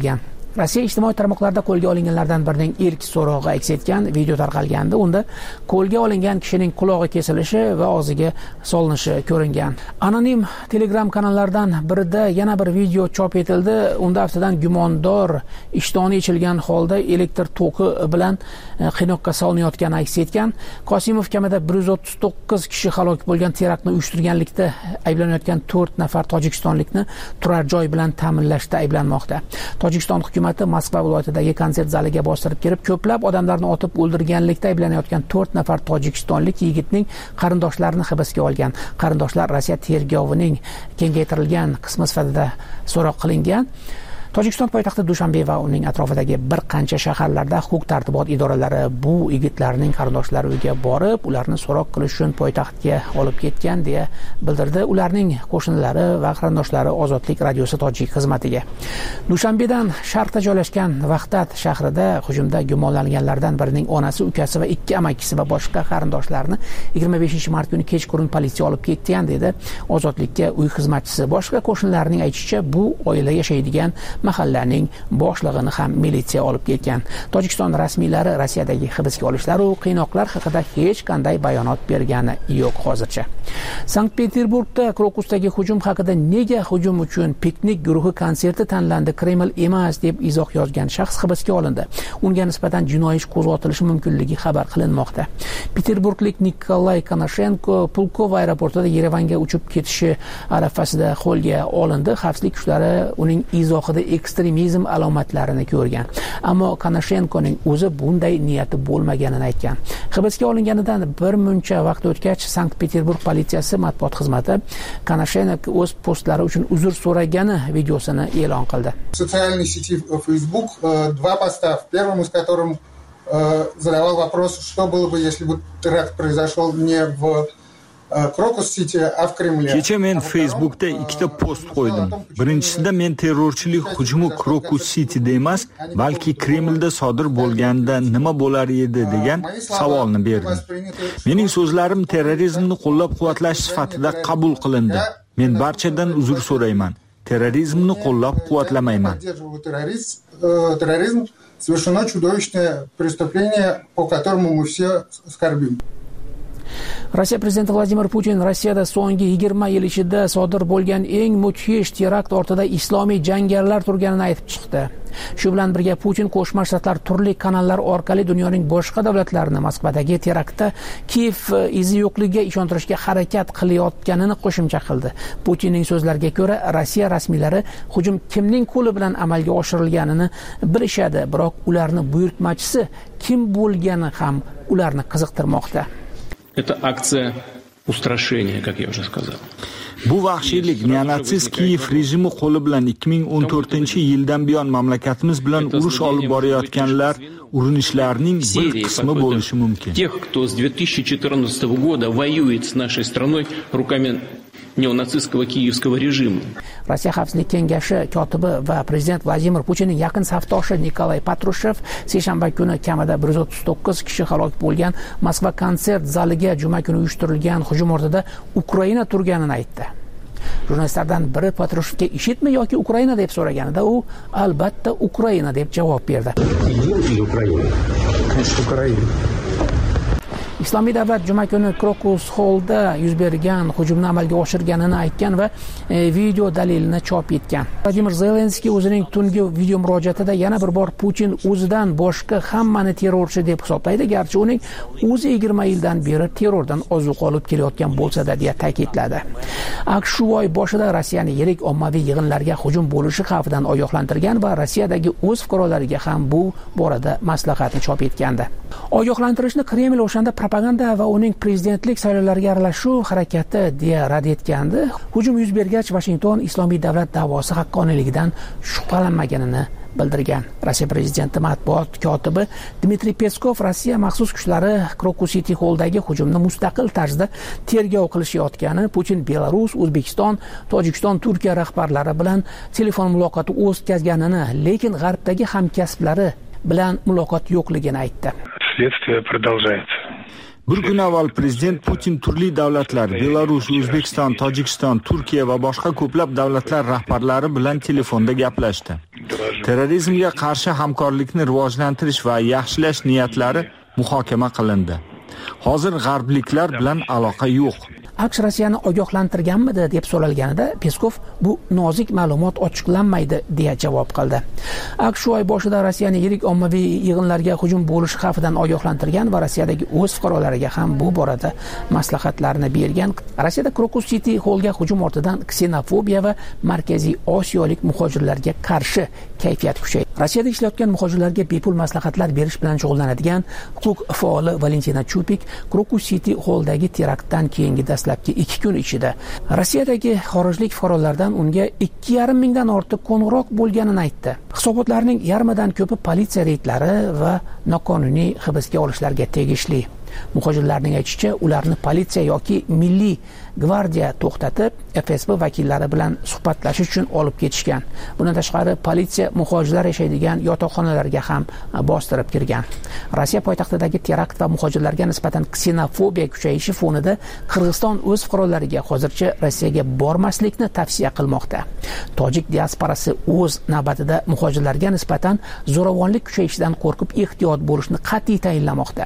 Rossiya ijtimoiy tarmoqlarida qo'lga olinganlardan birining ilk so'rog'i aks etgan video tarqalgandi. Unda qo'lga olingan kishining qulog'i kesilishi va og'ziga solinishi ko'ringan. Anonim Telegram kanallardan birida yana bir video chop etildi. Unda aftidan gumondor ishtoni ichilgan holda elektr toki bilan qiynoqqa solinayotgani aks etgan. Qosimov kamida bir yuz o'ttiz to'qqiz kishi halok bo'lgan teraktni uyushtirganlikda ayblanayotgan to'rt nafar tojikistonlikni turar joy bilan ta'minlashda ayblanmoqda. Tojikiston hukumati Moskva viloyatidagi konsert zaliga bostirib kirib, ko'plab odamlarni otib o'ldirganlikda ayblanayotgan to'rt nafar tojikistonlik yigitning qarindoshlarini hibsga olgan. Qarindoshlar Rossiya tergovining kengaytirilgan qismi sifatida so'roq qilingan. Tojikiston poytaxti Dushanbe va uning atrofidagi bir qancha shaharlarda huquq-tartibot idoralari bu yigitlarning qarindoshlari uyiga borib, ularni so'roq qilish uchun poytaxtga olib ketgan deya bildirdi ularning qo'shnilari va qarindoshlari Ozodlik radiosi tojik xizmatiga. Dushanbedan sharqda joylashgan Vaqtat shahrida hujumda gumonlanganlardan birining onasi, ukasi va ikki amakisi va boshqa qarindoshlarini yigirma beshinchi mart kuni kechqurun politsiya olib ketgan dedi Ozodlikka uy xizmatchisi. Boshqa qo'shnilarning aytishicha, bu oila yashaydigan mahallaning boshlig'ini ham militsiya olib ketgan. Tojikiston rasmiylari Rossiyadagi hibsga olishlar va qiynoqlar haqida hech qanday bayonot bergani yo'q hozircha. Sankt-Peterburgda Krokusdagi hujum haqida nega hujum uchun piknik guruhi konserti tanlandi, Kreml emas deb izoh yozgan shaxs hibsga olindi. Unga nisbatan jinoiy ish qo'zg'atilishi mumkinligi xabar qilinmoqda. Peterburglik Nikolay Konashenko Pulkovo aeroportida Yerevanga uchib ketishi arafasida qo'lga olindi. Xavfsizlik kuchlari uning izohida ekstremizm alomatlarini ko'rgan. Ammo Konashenkoning o'zi bunday niyati bo'lmaganini aytgan. Hibsga olinganidan bir muncha vaqt o'tgach, Sankt-Peterburg politsiyasi matbuot xizmati Konashenko o'z postlari uchun uzr so'ragani videosini e'lon qildi. Социальной сети Facebook два поста, в первом из которых задавал вопрос, что было бы, если бы теракт произошел не в Kecha men Facebookda ikkita post qo'ydim. Birinchisida men terrorchilik hujumi Krokus Cityda emas, balki Kremlda sodir bo'lganda nima bo'lar edi degan savolni berdim. Mening so'zlarim terrorizmni qo'llab-quvvatlash sifatida qabul qilindi. Men barchadan uzr so'rayman. Terrorizmni qo'llab-quvvatlamayman. Terrorizm совершено чудовищное преступление, по которому мы все скорбим. Rossiya prezidenti Vladimir Putin Rossiyada so'nggi yigirma yil ichida sodir bo'lgan eng mudhish terakt ortida islomiy jangarilar turganini aytib chiqdi. Shu bilan birga Putin Qo'shma Shtatlar turli kanallar orqali dunyoning boshqa davlatlarini Moskvadagi teraktda Kiyev izi yo'qligiga ishontirishga harakat qilayotganini qo'shimcha qildi. Putinning so'zlariga ko'ra, Rossiya rasmiylari hujum kimning qo'li bilan amalga oshirilganini bilishadi, biroq ularning buyurtmachisi kim bo'lgani ham ularni qiziqtirmoqda. Это акция устрашения, как я уже сказал. Bu vahshiylik neonatsist Kiyev rejimi qo'li bilan ikki ming o'n to'rtinchi yildan buyon mamlakatimiz bilan urush olib borayotganlar urinishlarining bir qismi bo'lishi mumkin. Тех, кто с две тысячи четырнадцатого года воюет с нашей страной руками neonatistского киевского режима. Rossiya Xavfsizlik kengashi kotibi va prezident Vladimir Putinning yaqin safdoshi Nikolay Patrushev seshanba kuni kamida bir yuz o'ttiz to'qqiz kishi halok bo'lgan Moskva konsert zaliga juma kuni uyushtirilgan hujum ortida Ukraina turganini aytdi. Jurnalistlardan biri Patrushevga ishitmi yoki Ukraina deb so'raganida u albatta Ukraina deb javob berdi. Ukraina. Islomiy davlat juma kuni Krokus Hallda yuz bergan hujumni amalga oshirganini aytgan va e, video dalilini chop etgan. Vladimir Zelenskiy o'zining tungi video murojaatida yana bir bor Putin o'zidan boshqa hammani terrorchi deb hisoblaydi, garchi uning o'zi yigirma yildan beri terrordan ozuq olib kelayotgan bo'lsa-da deya ta'kidladi. AQSh shu oy boshida Rossiyani yirik ommaviy yig'inlarga hujum bo'lishi xavfidan ogohlantirgan va Rossiyadagi o'z fuqarolariga ham bu borada maslahatni chop etgandi. Ogohlantirishni Kreml o'shanda propaganda va uning prezidentlik saylovlariga aralashuv harakati deya rad etgandi. Hujum yuz bergach, Washington Islomiy davlat da'vosi haqqoniyligidan shubhalanmaganini bildirgan. Rossiya prezidenti matbuot kotibi Dmitriy Peskov Rossiya maxsus kuchlari Krokus City Halldagi hujumni mustaqil tarzda tergov qilishayotgani, Putin Belarus, O'zbekiston, Tojikiston, Turkiya rahbarlari bilan telefon muloqoti o'tkazganini, lekin g'arbdagi hamkasblari bilan muloqot yo'qligini aytdi. Следствие продолжается. Bir kun avval prezident Putin turli davlatlar, Belarus, O'zbekiston, Tojikiston, Turkiya va boshqa ko'plab davlatlar rahbarlari bilan telefonda gaplashdi. Terrorizmga qarshi hamkorlikni rivojlantirish va yaxshilash niyatlari muhokama qilindi. Hozir g'arbliklar bilan aloqa yo'q. AQSh Rossiyani ogohlantirganmidi deb so'ralganida Peskov bu nozik ma'lumot ochiqlanmaydi deya javob qildi. AQSh shu oy boshida Rossiyani yirik ommaviy yig'inlarga hujum bo'lishi xavfidan ogohlantirgan va Rossiyadagi o'z fuqarolariga ham bu borada maslahatlarni bergan. Rossiyada Crocus City Hallga hujum ortidan ksenofobiya va Markaziy Osiyolik muhojirlarga qarshi kayfiyat kuchaydi. Rossiyada ishlayotgan muhojirlarga bepul maslahatlar berish bilan shug'ullanadigan huquq faoli Valentina Chupik Crocus City Halldagi teraktdan keyingi dastlabki ikki kun ichida Rossiyadagi xorijlik fuqarolardan unga ikki yarim mingdan ortiq qo'ng'iroq bo'lganini aytdi. Hisobotlarning yarmidan ko'pi politsiya reydlari va noqonuniy hibsga olishlarga tegishli. Muhojirlarning aytishicha, ularni politsiya yoki milliy gvardiya to'xtatib, F S B vakillari bilan suhbatlashish uchun olib ketishgan. Bundan tashqari, politsiya muhojirlar yashaydigan yotoqxonalarga ham bostirib kirgan. Rossiya poytaxtidagi terakt va muhojirlarga nisbatan ksenofobiya kuchayishi fonida Qirg'iziston o'z fuqarolariga hozircha Rossiyaga bormaslikni tavsiya qilmoqda. Tojik diasporasi o'z navbatida muhojirlarga nisbatan zo'ravonlik kuchayishidan qo'rqib ehtiyot bo'lishni qat'iy tayinlamoqda.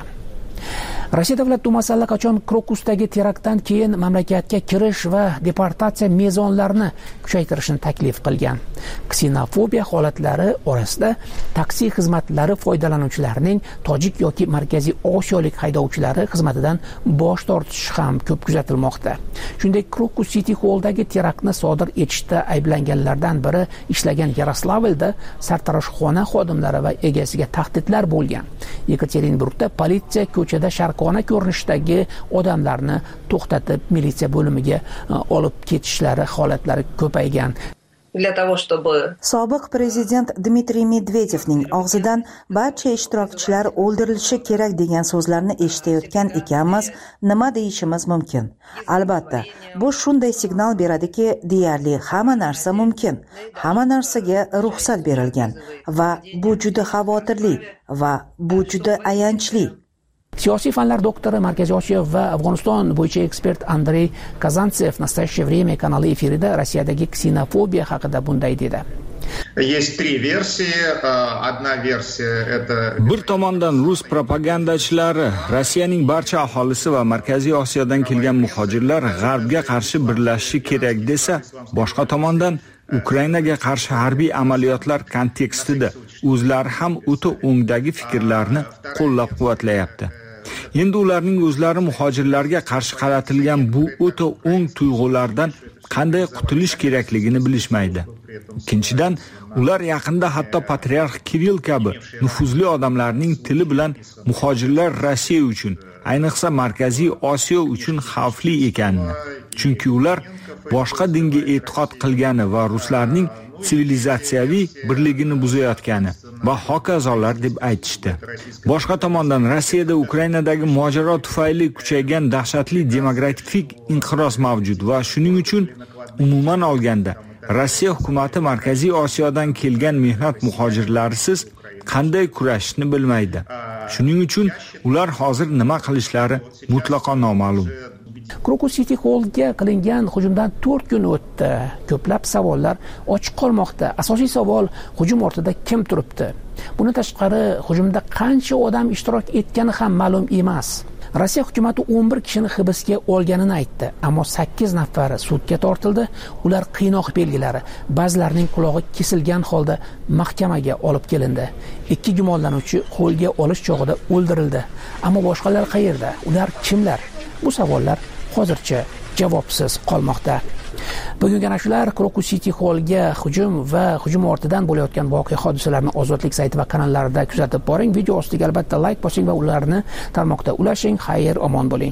Rossiya Davlat Dumasi allaqachon Krokusdagi teraktdan keyin mamlakatga kirish va deportatsiya mezonlarini kuchaytirishni taklif qilgan. Ksenofobiya holatlari orasida taksi xizmatlari foydalanuvchilarining tojik yoki Markaziy Osiyolik haydovchilari xizmatidan bosh tortishi ham ko'p kuzatilmoqda. Shuningdek, Crocus City Halldagi teraktni sodir etishda ayblanganlardan biri ishlagan Yaroslavlda sartaroshxona xodimlari va egasiga tahdidlar bo'lgan. Yekaterinburgda politsiya ko'chada sharqona ko'rinishdagi odamlarni to'xtatib militsiya bo'limiga olib ketishlari holatlari ko'paygan. Для того, чтобы Sobiq prezident Dmitriy Medvedevning og'zidan barcha ishtirokchilar o'ldirilishi kerak degan so'zlarni eshitayotgan ekanmiz, nima deyishimiz mumkin? Albatta, bu shunday signal beradiki, deyarli hamma narsa mumkin. Hamma narsaga ruxsat berilgan va bu juda xavotirli va bu juda ayanchli. Siyosiy fanlar doktori, Markaziy Osiyo va Afg'oniston bo'yicha ekspert Andrey Kazantsev Nastoящее время kanali efirida Rossiyadagi ksenofobiya haqida bunday dedi. Есть три версии. Одна версия это Bir tomondan rus propagandachilari Rossiyaning barcha aholisi va Markaziy Osiyodan kelgan muhojirlar g'arbga qarshi birlashishi kerak desa, boshqa tomondan Ukrainaga qarshi harbiy amaliyotlar kontekstida o'zlari ham o'ta o'ngdagi fikrlarni qo'llab-quvvatlayapti. Endi ularning o'zlari muhojirlarga qarshi qaratilgan bu o'ta o'ng tuyg'ulardan qanday qutulish kerakligini bilishmaydi. Ikkinchidan, ular yaqinda hatto patriarx Kirill kabi nufuzli odamlarning tili bilan muhojirlar Rossiya uchun, ayniqsa Markaziy Osiyo uchun xavfli ekanini, chunki ular boshqa dinga e'tiqod qilgani va ruslarning sivilizatsiyaviy birligini buzayotgani va hokazolar deb aytishdi. Boshqa tomondan Rossiyada Ukrainadagi mojaro tufayli kuchaygan dahshatli demografik inqiroz mavjud va shuning uchun umuman olganda Rossiya hukumati Markaziy Osiyodan kelgan mehnat muhojirlarisiz qanday kurashishni bilmaydi. Shuning uchun ular hozir nima qilishlari mutlaqo noma'lum. Crocus City Hallga qilingan hujumdan to'rt kun o'tdi. Ko'plab savollar ochiq qolmoqda. Asosiy savol, hujum ortida kim turibdi? Bundan tashqari, hujumda qancha odam ishtirok etgani ham ma'lum emas. Rossiya hukumatı o'n bir kishini hibsga olganini aytdi, ammo sakkiz nafari sudga tortildi. Ular qiynoq belgilari, ba'zilarining qulog'i kesilgan holda mahkamaga olib kelindi. Ikki gumonlanuvchi qo'lga olish chog'ida o'ldirildi. Ammo boshqalar qayerda? Ular kimlar? Bu savollar hozircha javobsiz qolmoqda. Bugungi ana shular Crocus City Hallga hujum va hujum ortidan bo'layotgan voqea hodisalarni Ozodlik sayti va kanallarida kuzatib boring. Video ostiga albatta like bosing va ularni tarmoqda ulashing. Xayr, omon bo'ling.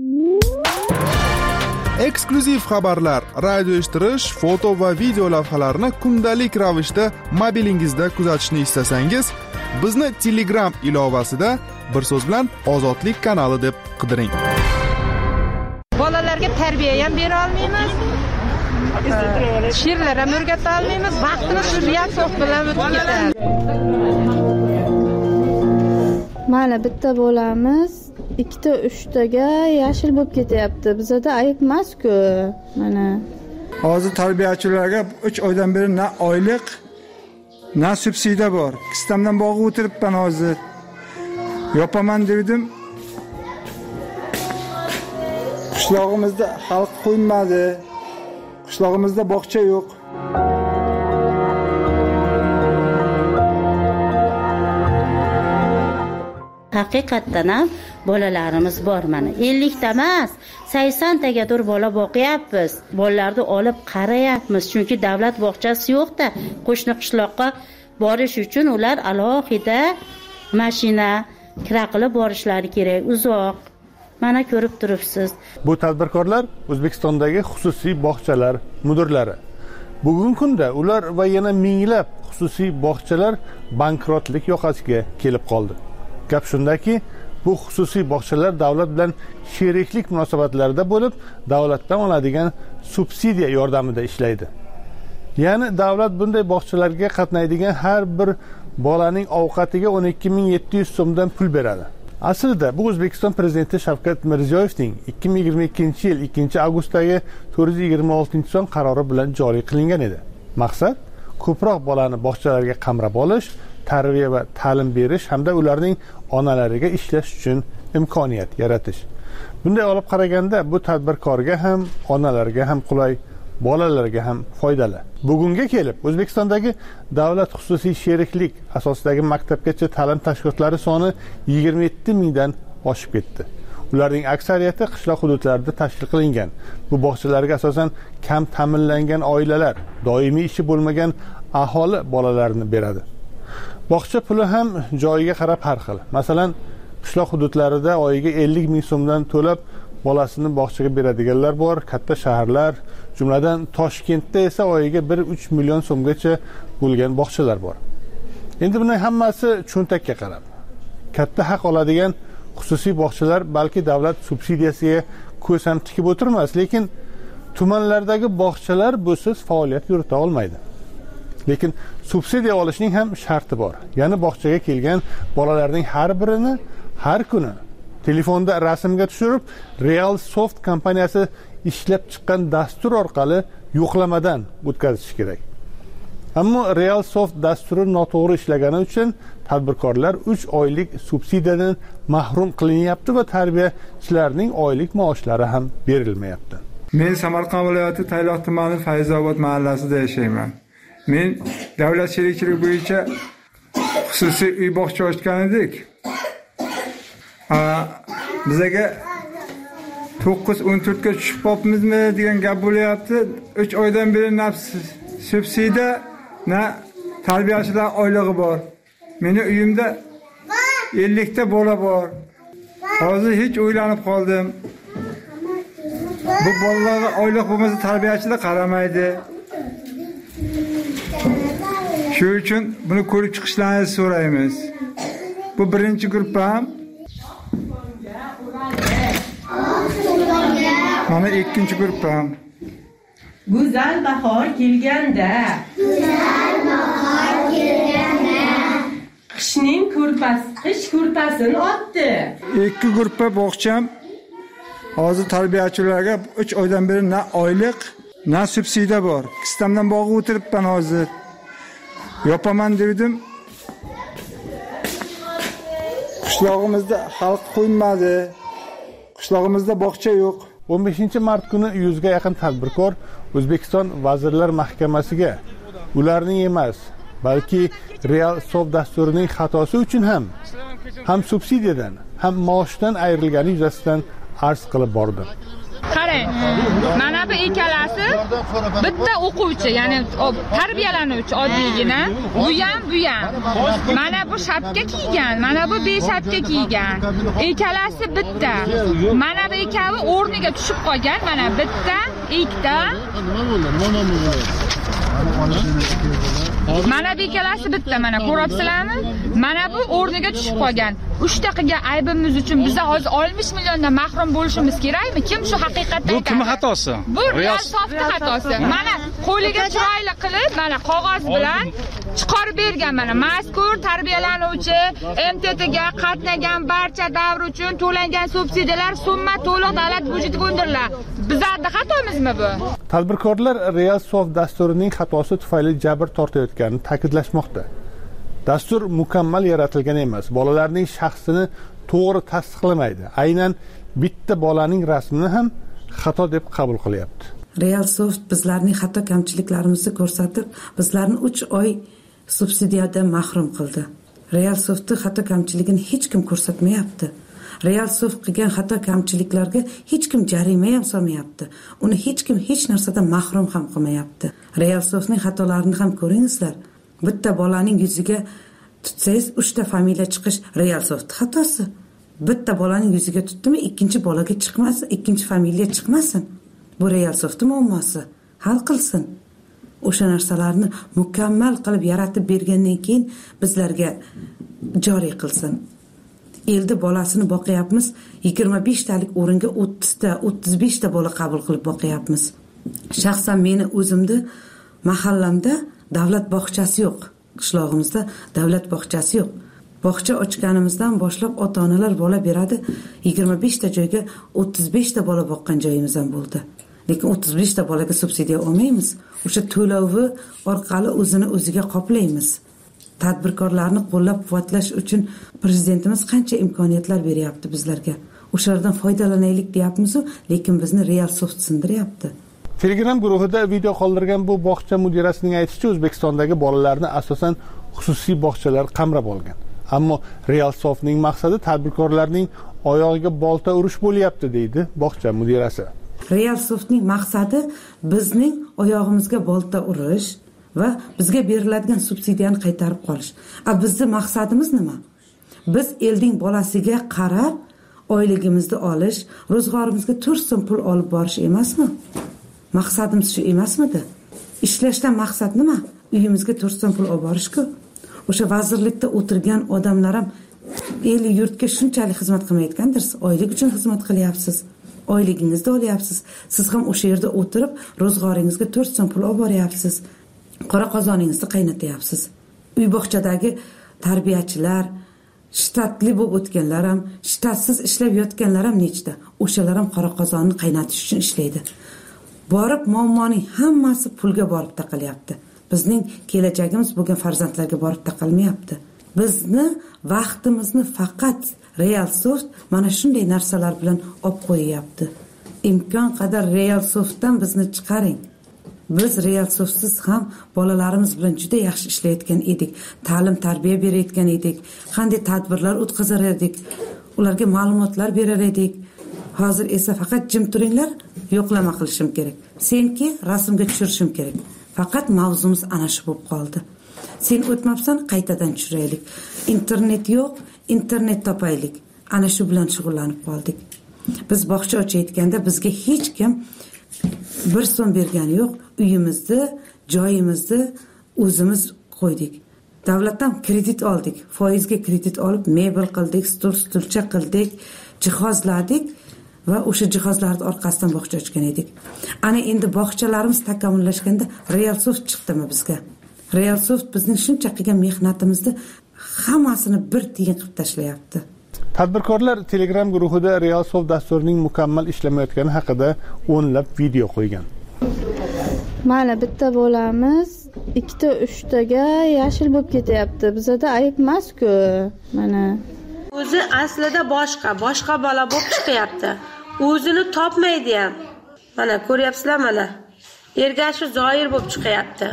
Eksklyuziv xabarlar, radio eshittirish, foto va video lavhalarni kundalik ravishda mobilingizda kuzatishni istasangiz, bizni Telegram ilovasida bir so'z bilan Ozodlik kanali deb qidiring. Bolalarga tarbiya ham bera olmaymiz. She'rlar ham o'rgata olmaymiz. Vaqtimiz shu riyosat bilan o'tib ketadi. Men mana bitta bo'lamiz ikkita uchtaga yashil bo'lib ketyapti. Bizda ayb emas-ku. Mana hozir tarbiyachilarga uch oydan beri na oylik, na subsidiya bor. Kistamdan bog'ib o'tiribman hozir. Yopaman dedim. Qishlog'imizda xalq qo'ymadi. Qishlog'imizda bog'cha yo'q. Haqiqatdan ham bolalarimiz bor mana. ellik ta emas, sakson tagadir bola boqyapmiz. Bolalarni olib qarayapmiz, chunki davlat bog'chasi yo'q-da. Qo'shni qishloqqa borish uchun ular alohida mashina kira qilib borishlari kerak, uzoq. Mana ko'rib turibsiz. Bu tadbirkorlar O'zbekistondagi xususiy bog'chalar mudirlari. Bugungi kunda ular va yana minglab xususiy bog'chalar bankrotlik yoqasiga kelib qoldi. Gap shundaki, bu xususiy bog'chalar davlat bilan sheriklik munosabatlarida bo'lib, davlatdan oladigan subsidiya yordamida ishlaydi. Ya'ni davlat bunday bog'chalarga qatnaydigan har bir bolaning ovqatiga o'n ikki ming yetti yuz so'mdan pul beradi. Aslida bu O'zbekiston prezidenti Shavkat Mirziyoyevning ikki ming yigirma ikkinchi yil ikkinchi avgustdagi to'rt yuz yigirma oltinchi son qarori bilan joriy qilingan edi. Maqsad ko'proq bolani bog'chalarga qamrab olish, tarbiya va ta'lim berish hamda ularning onalariga ishlash uchun imkoniyat yaratish. Bunday olib qaraganda bu tadbirkorga ham, onalarga ham qulay, bolalarga ham foydali. Bugunga kelib O'zbekistondagi davlat xususiy sheriklik asosidagi maktabgacha ta'lim tashkilotlari soni yigirma yetti mingdan oshib ketdi. Ularning aksariyati qishloq hududlarida tashkil qilingan. Bu bog'chalarga asosan kam ta'minlangan oilalar, doimiy ishi bo'lmagan aholi bolalarini beradi. Bog'cha puli ham joyiga qarab har xil. Masalan, qishloq hududlarida oyiga ellik ming so'mdan to'lab bolasini bog'chaga beradiganlar bor, katta shaharlar, jumladan Toshkentda esa oyiga bir uch million so'mgacha bo'lgan bog'chalar bor. Endi buning hammasi cho'ntakka qarab. Katta haq oladigan xususiy bog'chalar balki davlat subsidiyasiga ko'z ham tikib o'tirmas, lekin tumanlardagi bog'chalar busiz faoliyat yurita olmaydi. Lekin subsidiya olishning ham sharti bor. Ya'ni bog'chaga kelgan bolalarning har birini har kuni telefonda rasmga tushirib, Real Soft kompaniyasi ishlab chiqqan dastur orqali yo'qlamadan o'tkazish kerak. Ammo Real Soft dasturi noto'g'ri ishlagani uchun tadbirkorlar uch oylik subsidiyadan mahrum qilinyapti va tarbiyachilarning oylik maoshlari ham berilmayapti. Men Samarqand viloyati Tayloq tumani Fayzobod mahallasida yashayman. Men davlat sherikchiligi bo'yicha xususiy uy bog'cha ochgan edik. Bizga to'qqiz o'n to'rt ga tushib qolibmizmi degan gap bo'lyapti. uch oydan beri na subsidiya, na tarbiyachilar oyligi bor. Meni uyimda ellik ta bola bor. Hozir hech o'ylanib qoldim. Bu bolalarga oylik bo'lmasa tarbiyachilar qaramaydi. Shu uchun buni ko'rib chiqishlaringizni so'raymiz. Bu birinchi guruhim. Mana ikkinchi guruhim. Go'zal bahor kelganda, go'zal bahor kelganda, qishning ko'rpasi, qish ko'rpasini otdi. Ikki guruhga bog'cham hozir tarbiyachilarga uch oydan beri na oylik, na subsidiya bor. Kistamdan bog'ib o'tiribman hozir. Yopaman dedim. Qishlog'imizda xalq qo'ymadi. Qishlog'imizda bog'cha yo'q. o'n beshinchi mart kuni yuzga yaqin tadbirkor O'zbekiston Vazirlar Mahkamasiga ularning emas, balki Real Soft dasturining xatosi uchun ham ham subsidiyadan, ham maoshdan ayrilgani yuzasidan arz qilib bordi. Qarang, mana bu ikkalasi bitta o'quvchi, ya'ni tarbiyalanuvchi oddiygina, bu ham, bu ham. Mana bu shapka kiygan, mana bu beshapka kiygan. Ikkalasi bitta. Mana bu ikkovi o'rniga tushib qolgan, mana bitta, ikkita. Mana bu ikkalasi bitta, mana ko'ryapsizlarmi? Mana bu o'rniga tushib qolgan. uchta qilgan aybimiz uchun biz hozir oltmish milliondan mahrum bo'lishimiz kerakmi? Kim shu haqiqatda? Bu kim xatosi? Bu Real Soft'ning xatosi. Mana qo'liga chiroyli qilib, mana qog'oz bilan chiqarib bergan mana mazkur tarbiyalanuvchi M T Tga qatnagan barcha davr uchun to'langan subsidiyalar summa to'liq davlat byudjetiga undiriladi. Bizning xatomizmi bu? Tadbirkorlar Real Soft dasturining xatosi tufayli jabr tortayotganini ta'kidlashmoqda. Dastur mukammal yaratilgan emas. Bolalarning shaxsini to'g'ri tasdiqlamaydi. Aynan bitta bolaning rasmini ham xato deb qabul qilyapti. Real Soft bizlarning xato kamchiliklarimizni ko'rsatib, bizlarni uch oy subsidiyadan mahrum qildi. Real Softning xato kamchiligini hech kim ko'rsatmayapti. Real Soft qilgan xato kamchiliklarga hech kim jarima ham solmayapti. Uni hech kim hech narsadan mahrum ham qilmayapti. Real Softning xatolarini ham ko'ringizlar. Bitta bolaning yuziga tutsangiz uchta familiya chiqish Real Soft xatosi. Bitta bolaning yuziga tutdimi, ikkinchi bolaga chiqmasin, ikkinchi familiya chiqmasin. Bu Real Softning muammosi. Hal qilsin. O'sha narsalarni mukammal qilib yaratib bergandan keyin bizlarga joriy qilsin. Elda bolasini boqyapmiz, yigirma besh talik o'ringa o'ttiz ta, o'ttiz besh ta bola qabul qilib boqyapmiz. Shaxsan meni o'zimda mahallamda davlat bog'chasi yo'q. Qishlog'imizda davlat bog'chasi yo'q. Bog'cha ochganimizdan boshlab ota-onalar bola beradi. yigirma besh ta joyga o'ttiz besh ta bola boqqan joyimiz ham bo'ldi. Lekin o'ttiz besh ta bolaga subsidiya olmaymiz. O'sha to'lovi orqali o'zini o'ziga qoplaymiz. Tadbirkorlarni qo'llab-quvvatlash uchun prezidentimiz qancha imkoniyatlar beryapti bizlarga. O'shalardan foydalanaylik deyapmiz-ku, lekin bizni Real Soft sindiryapti. Telegram guruhida video qoldirgan bu bog'cha mudirasining aytishicha, O'zbekistondagi bolalarni asosan xususiy bog'chalar qamrab olgan. Ammo Real Softning maqsadi tadbirkorlarning oyog'iga bolta urish bo'lyapti, deydi bog'cha mudirasi. Real Softning maqsadi bizning oyog'imizga bolta urish va bizga beriladigan subsidiyani qaytarib qolish. A bizning maqsadimiz nima? Biz elning bolasiga qarab oyligimizni olish, ro'zg'orimizga to'rt so'm pul olib borish emasmi? Maqsadimiz shu emasmidi? Ishlashdan maqsad nima? Uyimizga to'rt so'm pul olib borish-ku. O'sha vazirlikda o'tirgan odamlar ham el yurtga shunchalik xizmat qilmayotgandirsiz. Oylik uchun xizmat qilyapsiz. Oyligingizni olyapsiz. Siz ham o'sha yerda o'tirib ro'zg'oringizga to'rt so'm pul olib boryapsiz. Qora qozoningizni qaynatyapsiz. Uy bog'chadagi tarbiyachilar, shtatli bo'lib o'tganlar ham, shtatsiz ishlab yotganlar ham nechta. O'shalar ham qora qozonni qaynatish uchun ishlaydi. Borib muammoning hammasi pulga borib taqalyapti. Bizning kelajagimiz bo'lgan farzandlarga borib taqalmayapti. Bizni vaqtimizni faqat Real Soft mana shunday narsalar bilan olib qo'yapti. Imkon qadar Real Softdan bizni chiqaring. Biz Real Softsiz ham bolalarimiz bilan juda yaxshi ishlayotgan edik. Ta'lim, tarbiya berayotgan edik. Qanday tadbirlar o'tkazar edik. Ularga ma'lumotlar berar edik. Hozir esa faqat jim turinglar, yo'qlama qilishim kerak. Senki rasmga tushirishim kerak. Faqat mavzumiz ana shu bo'lib qoldi. Sen o'tmabsan, qaytadan tushiraylik. Internet yo'q, internet topaylik. Ana shu bilan shug'ullanib qoldik. Biz bog'cha ochayotganda bizga hech kim bir so'm bergani yo'q. Uyimizni, joyimizni o'zimiz qo'ydik. Davlatdan kredit oldik. Foizga kredit olib, mebel qildik, stul, stulcha qildik, jihozladik va o'sha jihozlarning orqasidan bog'cha ochgan edik. Ana endi bog'chalarimiz takomillashganda Real Soft chiqdimi bizga? Real Soft bizning shuncha qilgan mehnatimizni hammasini bir tiyin qilib tashlayapti. Tadbirkorlar Telegram guruhida Real Soft dasturining mukammal ishlamayotgani haqida o'nlab video qo'ygan. Mana bitta bo'lamiz ikkita uchtaga yashil bo'lib ketyapti. Bizda ayb emas-ku. Mana o'zi aslida boshqa, boshqa bola bo'lib chiqyapti. O'zini topmaydi ham. Mana ko'ryapsizlar mana. Ergashi Zoir bo'lib chiqyapti.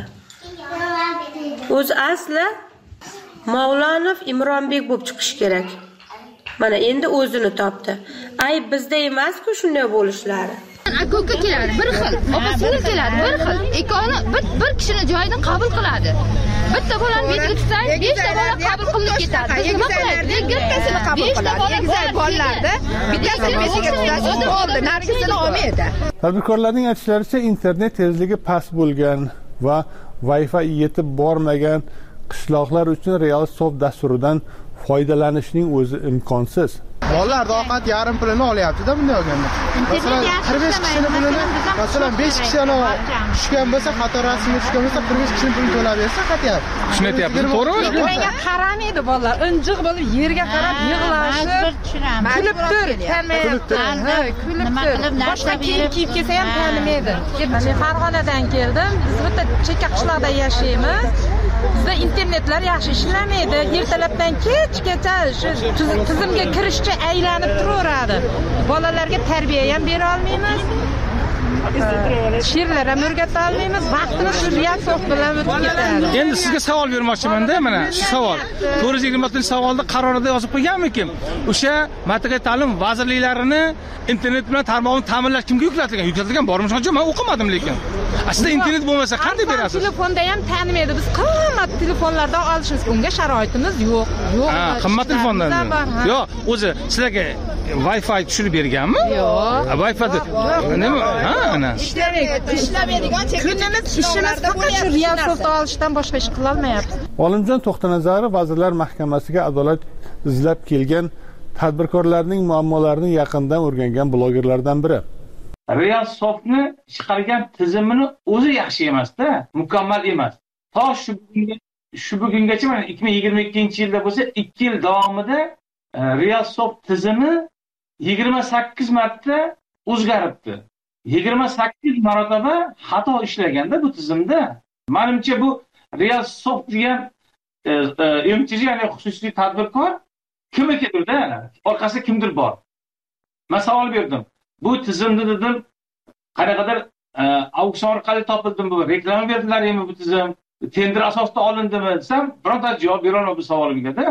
O'zi asli Mavlonov Imronbek bo'lib chiqish kerak. Mana endi o'zini topdi. Ayb bizda emas-ku shunday bo'lishlari. Aka keladi bir xil, opa-singil keladi bir xil. Ikkoni bir bir kishini joyidan qabul qiladi. Bitta bolani betiga tutsang, besh ta bola qabul qilinib ketadi. Biz nima qilaylik? Bittasini qabul qiladi. Egizak bolalarda bittasini betiga tutasiz, bo'ldi, narigisini olmaydi. Tadbirkorlarning aytishlaricha, internet tezligi past bo'lgan va Wi-Fi yetib bormagan qishloqlar uchun Real Soft dasturidan foydalanishning o'zi imkonsiz. Bolalar ovqat yarim pulini olyapti-da bunday olganda. Masalan, qirq besh kishining pulini, masalan, besh kishi tushgan bo'lsa, qator rasmga tushgan bo'lsa, qirq besh kishining pulini to'lab bersa, qatyapti. Shuni aytyapsiz, to'g'rimi? Menga qaramaydi bolalar, injiq bo'lib yerga qarab yig'lashib, kulib tur, tanimayapti. Ha, kulib tur. Boshqa kiyim kiyib kelsa ham tanimaydi. Men Farg'onadan keldim. Biz bitta chekka qishloqda yashaymiz. Bizda internetlar yaxshi ishlamaydi. Ertalabdan kechgacha shu tizimga kirishcha aylanib turaveradi. Bolalarga tarbiya ham bera olmaymiz. She'rlar ham o'rgata olmaymiz. Vaqtimiz shu reaksiya bilan o'tib ketadi. Endi sizga savol bermoqchiman-da, mana shu savol. to'rt yuz yigirma oltinchi savolda qarorida yozib qo'yganmikin? O'sha Matbuot ta'lim vazirliklarini internet bilan tarmog'ini ta'minlash kimga yuklatilgan? Yuklatilgan bormi? Shuncha men o'qimadim lekin. Aslida internet bo'lmasa qanday berasiz? Telefonda ham tanimaydi. Biz qimmat telefonlardan olishimiz unga sharoitimiz yo'q. Yo'q. Ha, qimmat telefondan. Yo'q, o'zi sizlarga Wi-Fi tushirib berganmi? Yo'q. Wi-Fi nima? Ha, ana. Ishlamaydi. Ishlamaydigan kunimiz ishimiz faqat shu real-softni olishdan boshqa ish qila olmayapmiz. Olimjon To'xtanazarov Vazirlar Mahkamasiga adolat izlab kelgan tadbirkorlarning muammolarini yaqindan o'rgangan blogerlardan biri. Real-softni chiqargan tizimini o'zi yaxshi emas-da, mukammal emas. To shu shu bugungacha mana ikki ming yigirma ikkinchi yilda bo'lsa, ikki yil davomida Real-soft tizimi yigirma sakkiz marta o'zgaribdi. yigirma sakkiz marotaba xato ishlaganda bu tizimda. Menimcha bu Real-soft degan M T J ya'ni xususiy tadbirkor kimnikidir-da? Orqasida kimdir bor. Men savol berdim. Bu tizimni dedim, qanaqadir auksion orqali topildim bu, reklama berdilarmi bu tizim? Tender asosida olindimi desam, bironta javob bera olmadi bu savolimga-da.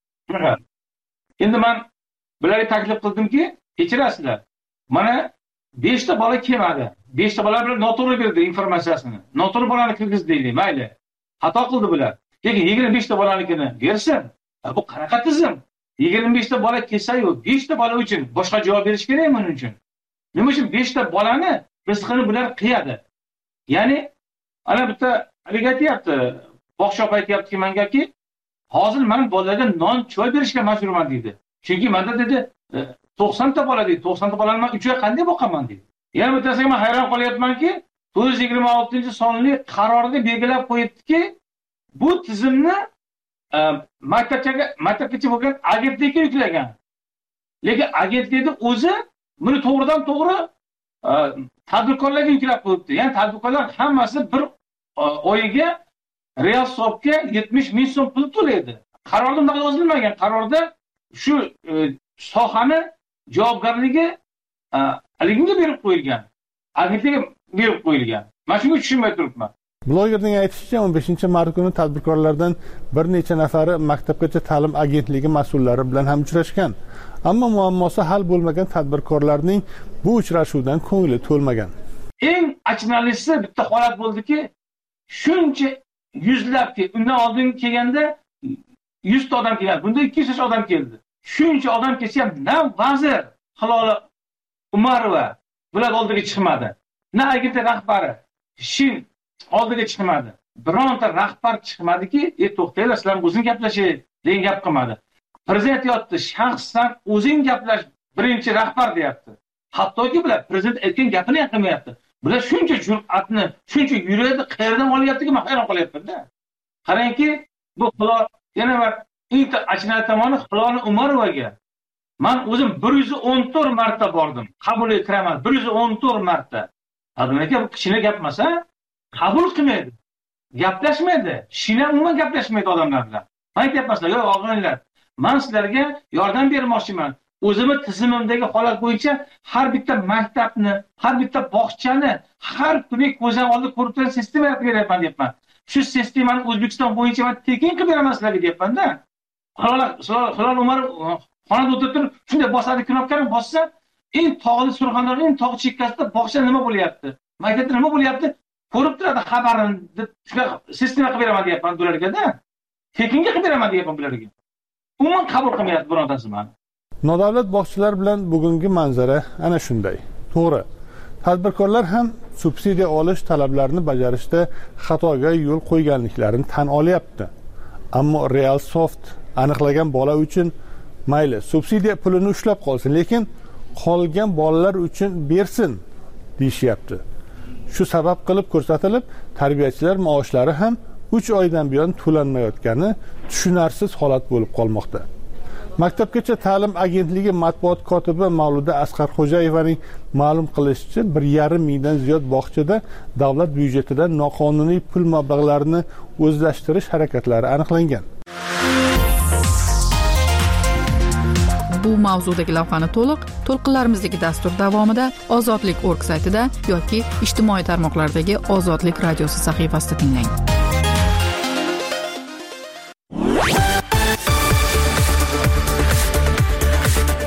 Endi men bularga taklif qildimki, kechirasizlar. Mana besh ta bola kelmadi. besh ta bola bilan noto'g'ri berdi informatsiyasini. Noto'g'ri bolani kirgizdi deylik, mayli. Xato qildi bular. Lekin yigirma besh ta bolanikini bersin. Bu qanaqa tizim? yigirma besh ta bola kelsa-yu, besh ta bola uchun boshqa javob berish kerak buning uchun. Nima uchun besh ta bolani rizqini bular qiyadi? Ya'ni ana bitta haliga aytyapti, bog'shop aytyapti mengaki, hozir men bolalarga non, choy berishga majburman deydi. Chunki menda dedi to'qson ta bola deydi, to'qson ta bolani men uch oy qanday boqaman deydi. Yana bittasiga men hayron qolyapmanki, to'rt yuz yigirma oltinchi sonli qarorida belgilab qo'yibdiki, bu tizimni maktabgacha maktabgacha bo'lgan agentlikka yuklagan. Lekin agentlikning o'zi buni to'g'ridan to'g'ri tadbirkorlarga yuklab qo'yibdi. Ya'ni tadbirkorlar hammasi bir oyiga Real-softga yetmish ming so'm pul to'laydi. Qarorda bunday yozilmagan. Qarorda shu sohani javobgarligi haligiga berib qo'yilgan. Agentlikka berib qo'yilgan. Men shunga tushunmay turibman. Blogerning aytishicha, o'n beshinchi mart kuni tadbirkorlardan bir necha nafari maktabgacha ta'lim agentligi mas'ullari bilan ham uchrashgan. Ammo muammosi hal bo'lmagan tadbirkorlarning bu uchrashuvdan ko'ngli to'lmagan. Eng achinarlisi bitta holat bo'ldiki, shuncha yuzlab, undan oldin kelganda yuz ta odam kelgan. Bunda ikki yuz odam keldi. Shuncha odam kelsa ham na vazir Hilola Umarova bular oldiga chiqmadi. Na agentlik rahbari Shin oldiga chiqmadi. Bironta rahbar chiqmadiki, "Ey to'xtanglar, sizlar o'zing gaplashing" degan gap qilmadi. Prezident yotdi, shaxsan o'zing gaplash, birinchi rahbar deyapti. Hattoki bular prezident aytgan gapini ham qilmayapti. Bular shuncha jur'atni, shuncha yuradi qayerdan olyaptiki, men hayron qolyapman-da. Qarangki, bu Hilol yana bir eng achinarli tomoni Hilola Umarovaga men o'zim bir yuz o'n to'rt marta bordim. Qabul kiraman bir yuz o'n to'rt marta. Adamlarga bu kichkina gap emas, qabul qilmaydi. Gaplashmaydi. Shina umuman gaplashmaydi odamlar bilan. Men aytyapman, "Yo'q, og'aylar, men sizlarga yordam bermoqchiman. O'zimni tizimimdagi holat bo'yicha har bitta maktabni, har bitta bog'chani har kuni ko'zdan oldida ko'rib turgan sistema yaratib beryapman" deyapman. Shu sistemani O'zbekiston bo'yicha men tekin qilib beraman sizlarga deyapman-da. Hilol Umarov xonada o'tirib turib, shunday bosadi knopkani bossa, eng tog'li Surxondaryo, eng tog' chekkasida bog'cha nima bo'lyapti? Maktabda nima bo'lyapti? Ko'rib turadi xabarini deb shunday sistema qilib beraman deyapman bularga-da. Tekinga qilib beraman deyapman bularga. Umuman qabul qilmayapti birontasi meni. Nodavlat bog'chalar bilan bugungi manzara ana shunday. To'g'ri. Tadbirkorlar ham subsidiya olish talablarini bajarishda xatoga yo'l qo'yganliklarini tan olyapti. Ammo Real-soft aniqlagan bola uchun mayli subsidiya pulini ushlab qolsin, lekin qolgan bolalar uchun bersin deyishyapti. Shu sabab qilib ko'rsatilib, tarbiyachilar maoshlari ham uch oydan buyon to'lanmayotgani tushunarsiz holat bo'lib qolmoqda. Maktabgacha ta'lim agentligi matbuot kotibi Mavluda Asqarxo'jayevaning ma'lum qilishicha, bir yarim mingdan ziyod bog'chada davlat byudjetidan noqonuniy pul mablag'larini o'zlashtirish harakatlari aniqlangan. Bu mavzudagi lavhani to'liq to'lqinlarimizdagi dastur davomida Ozodlik nokta org saytida yoki ijtimoiy tarmoqlardagi Ozodlik radiosi sahifasida tinglang.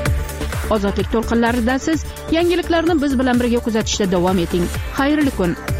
Ozodlik to'lqinlarida siz yangiliklarni biz bilan birga kuzatishda davom eting. Xayrli kun.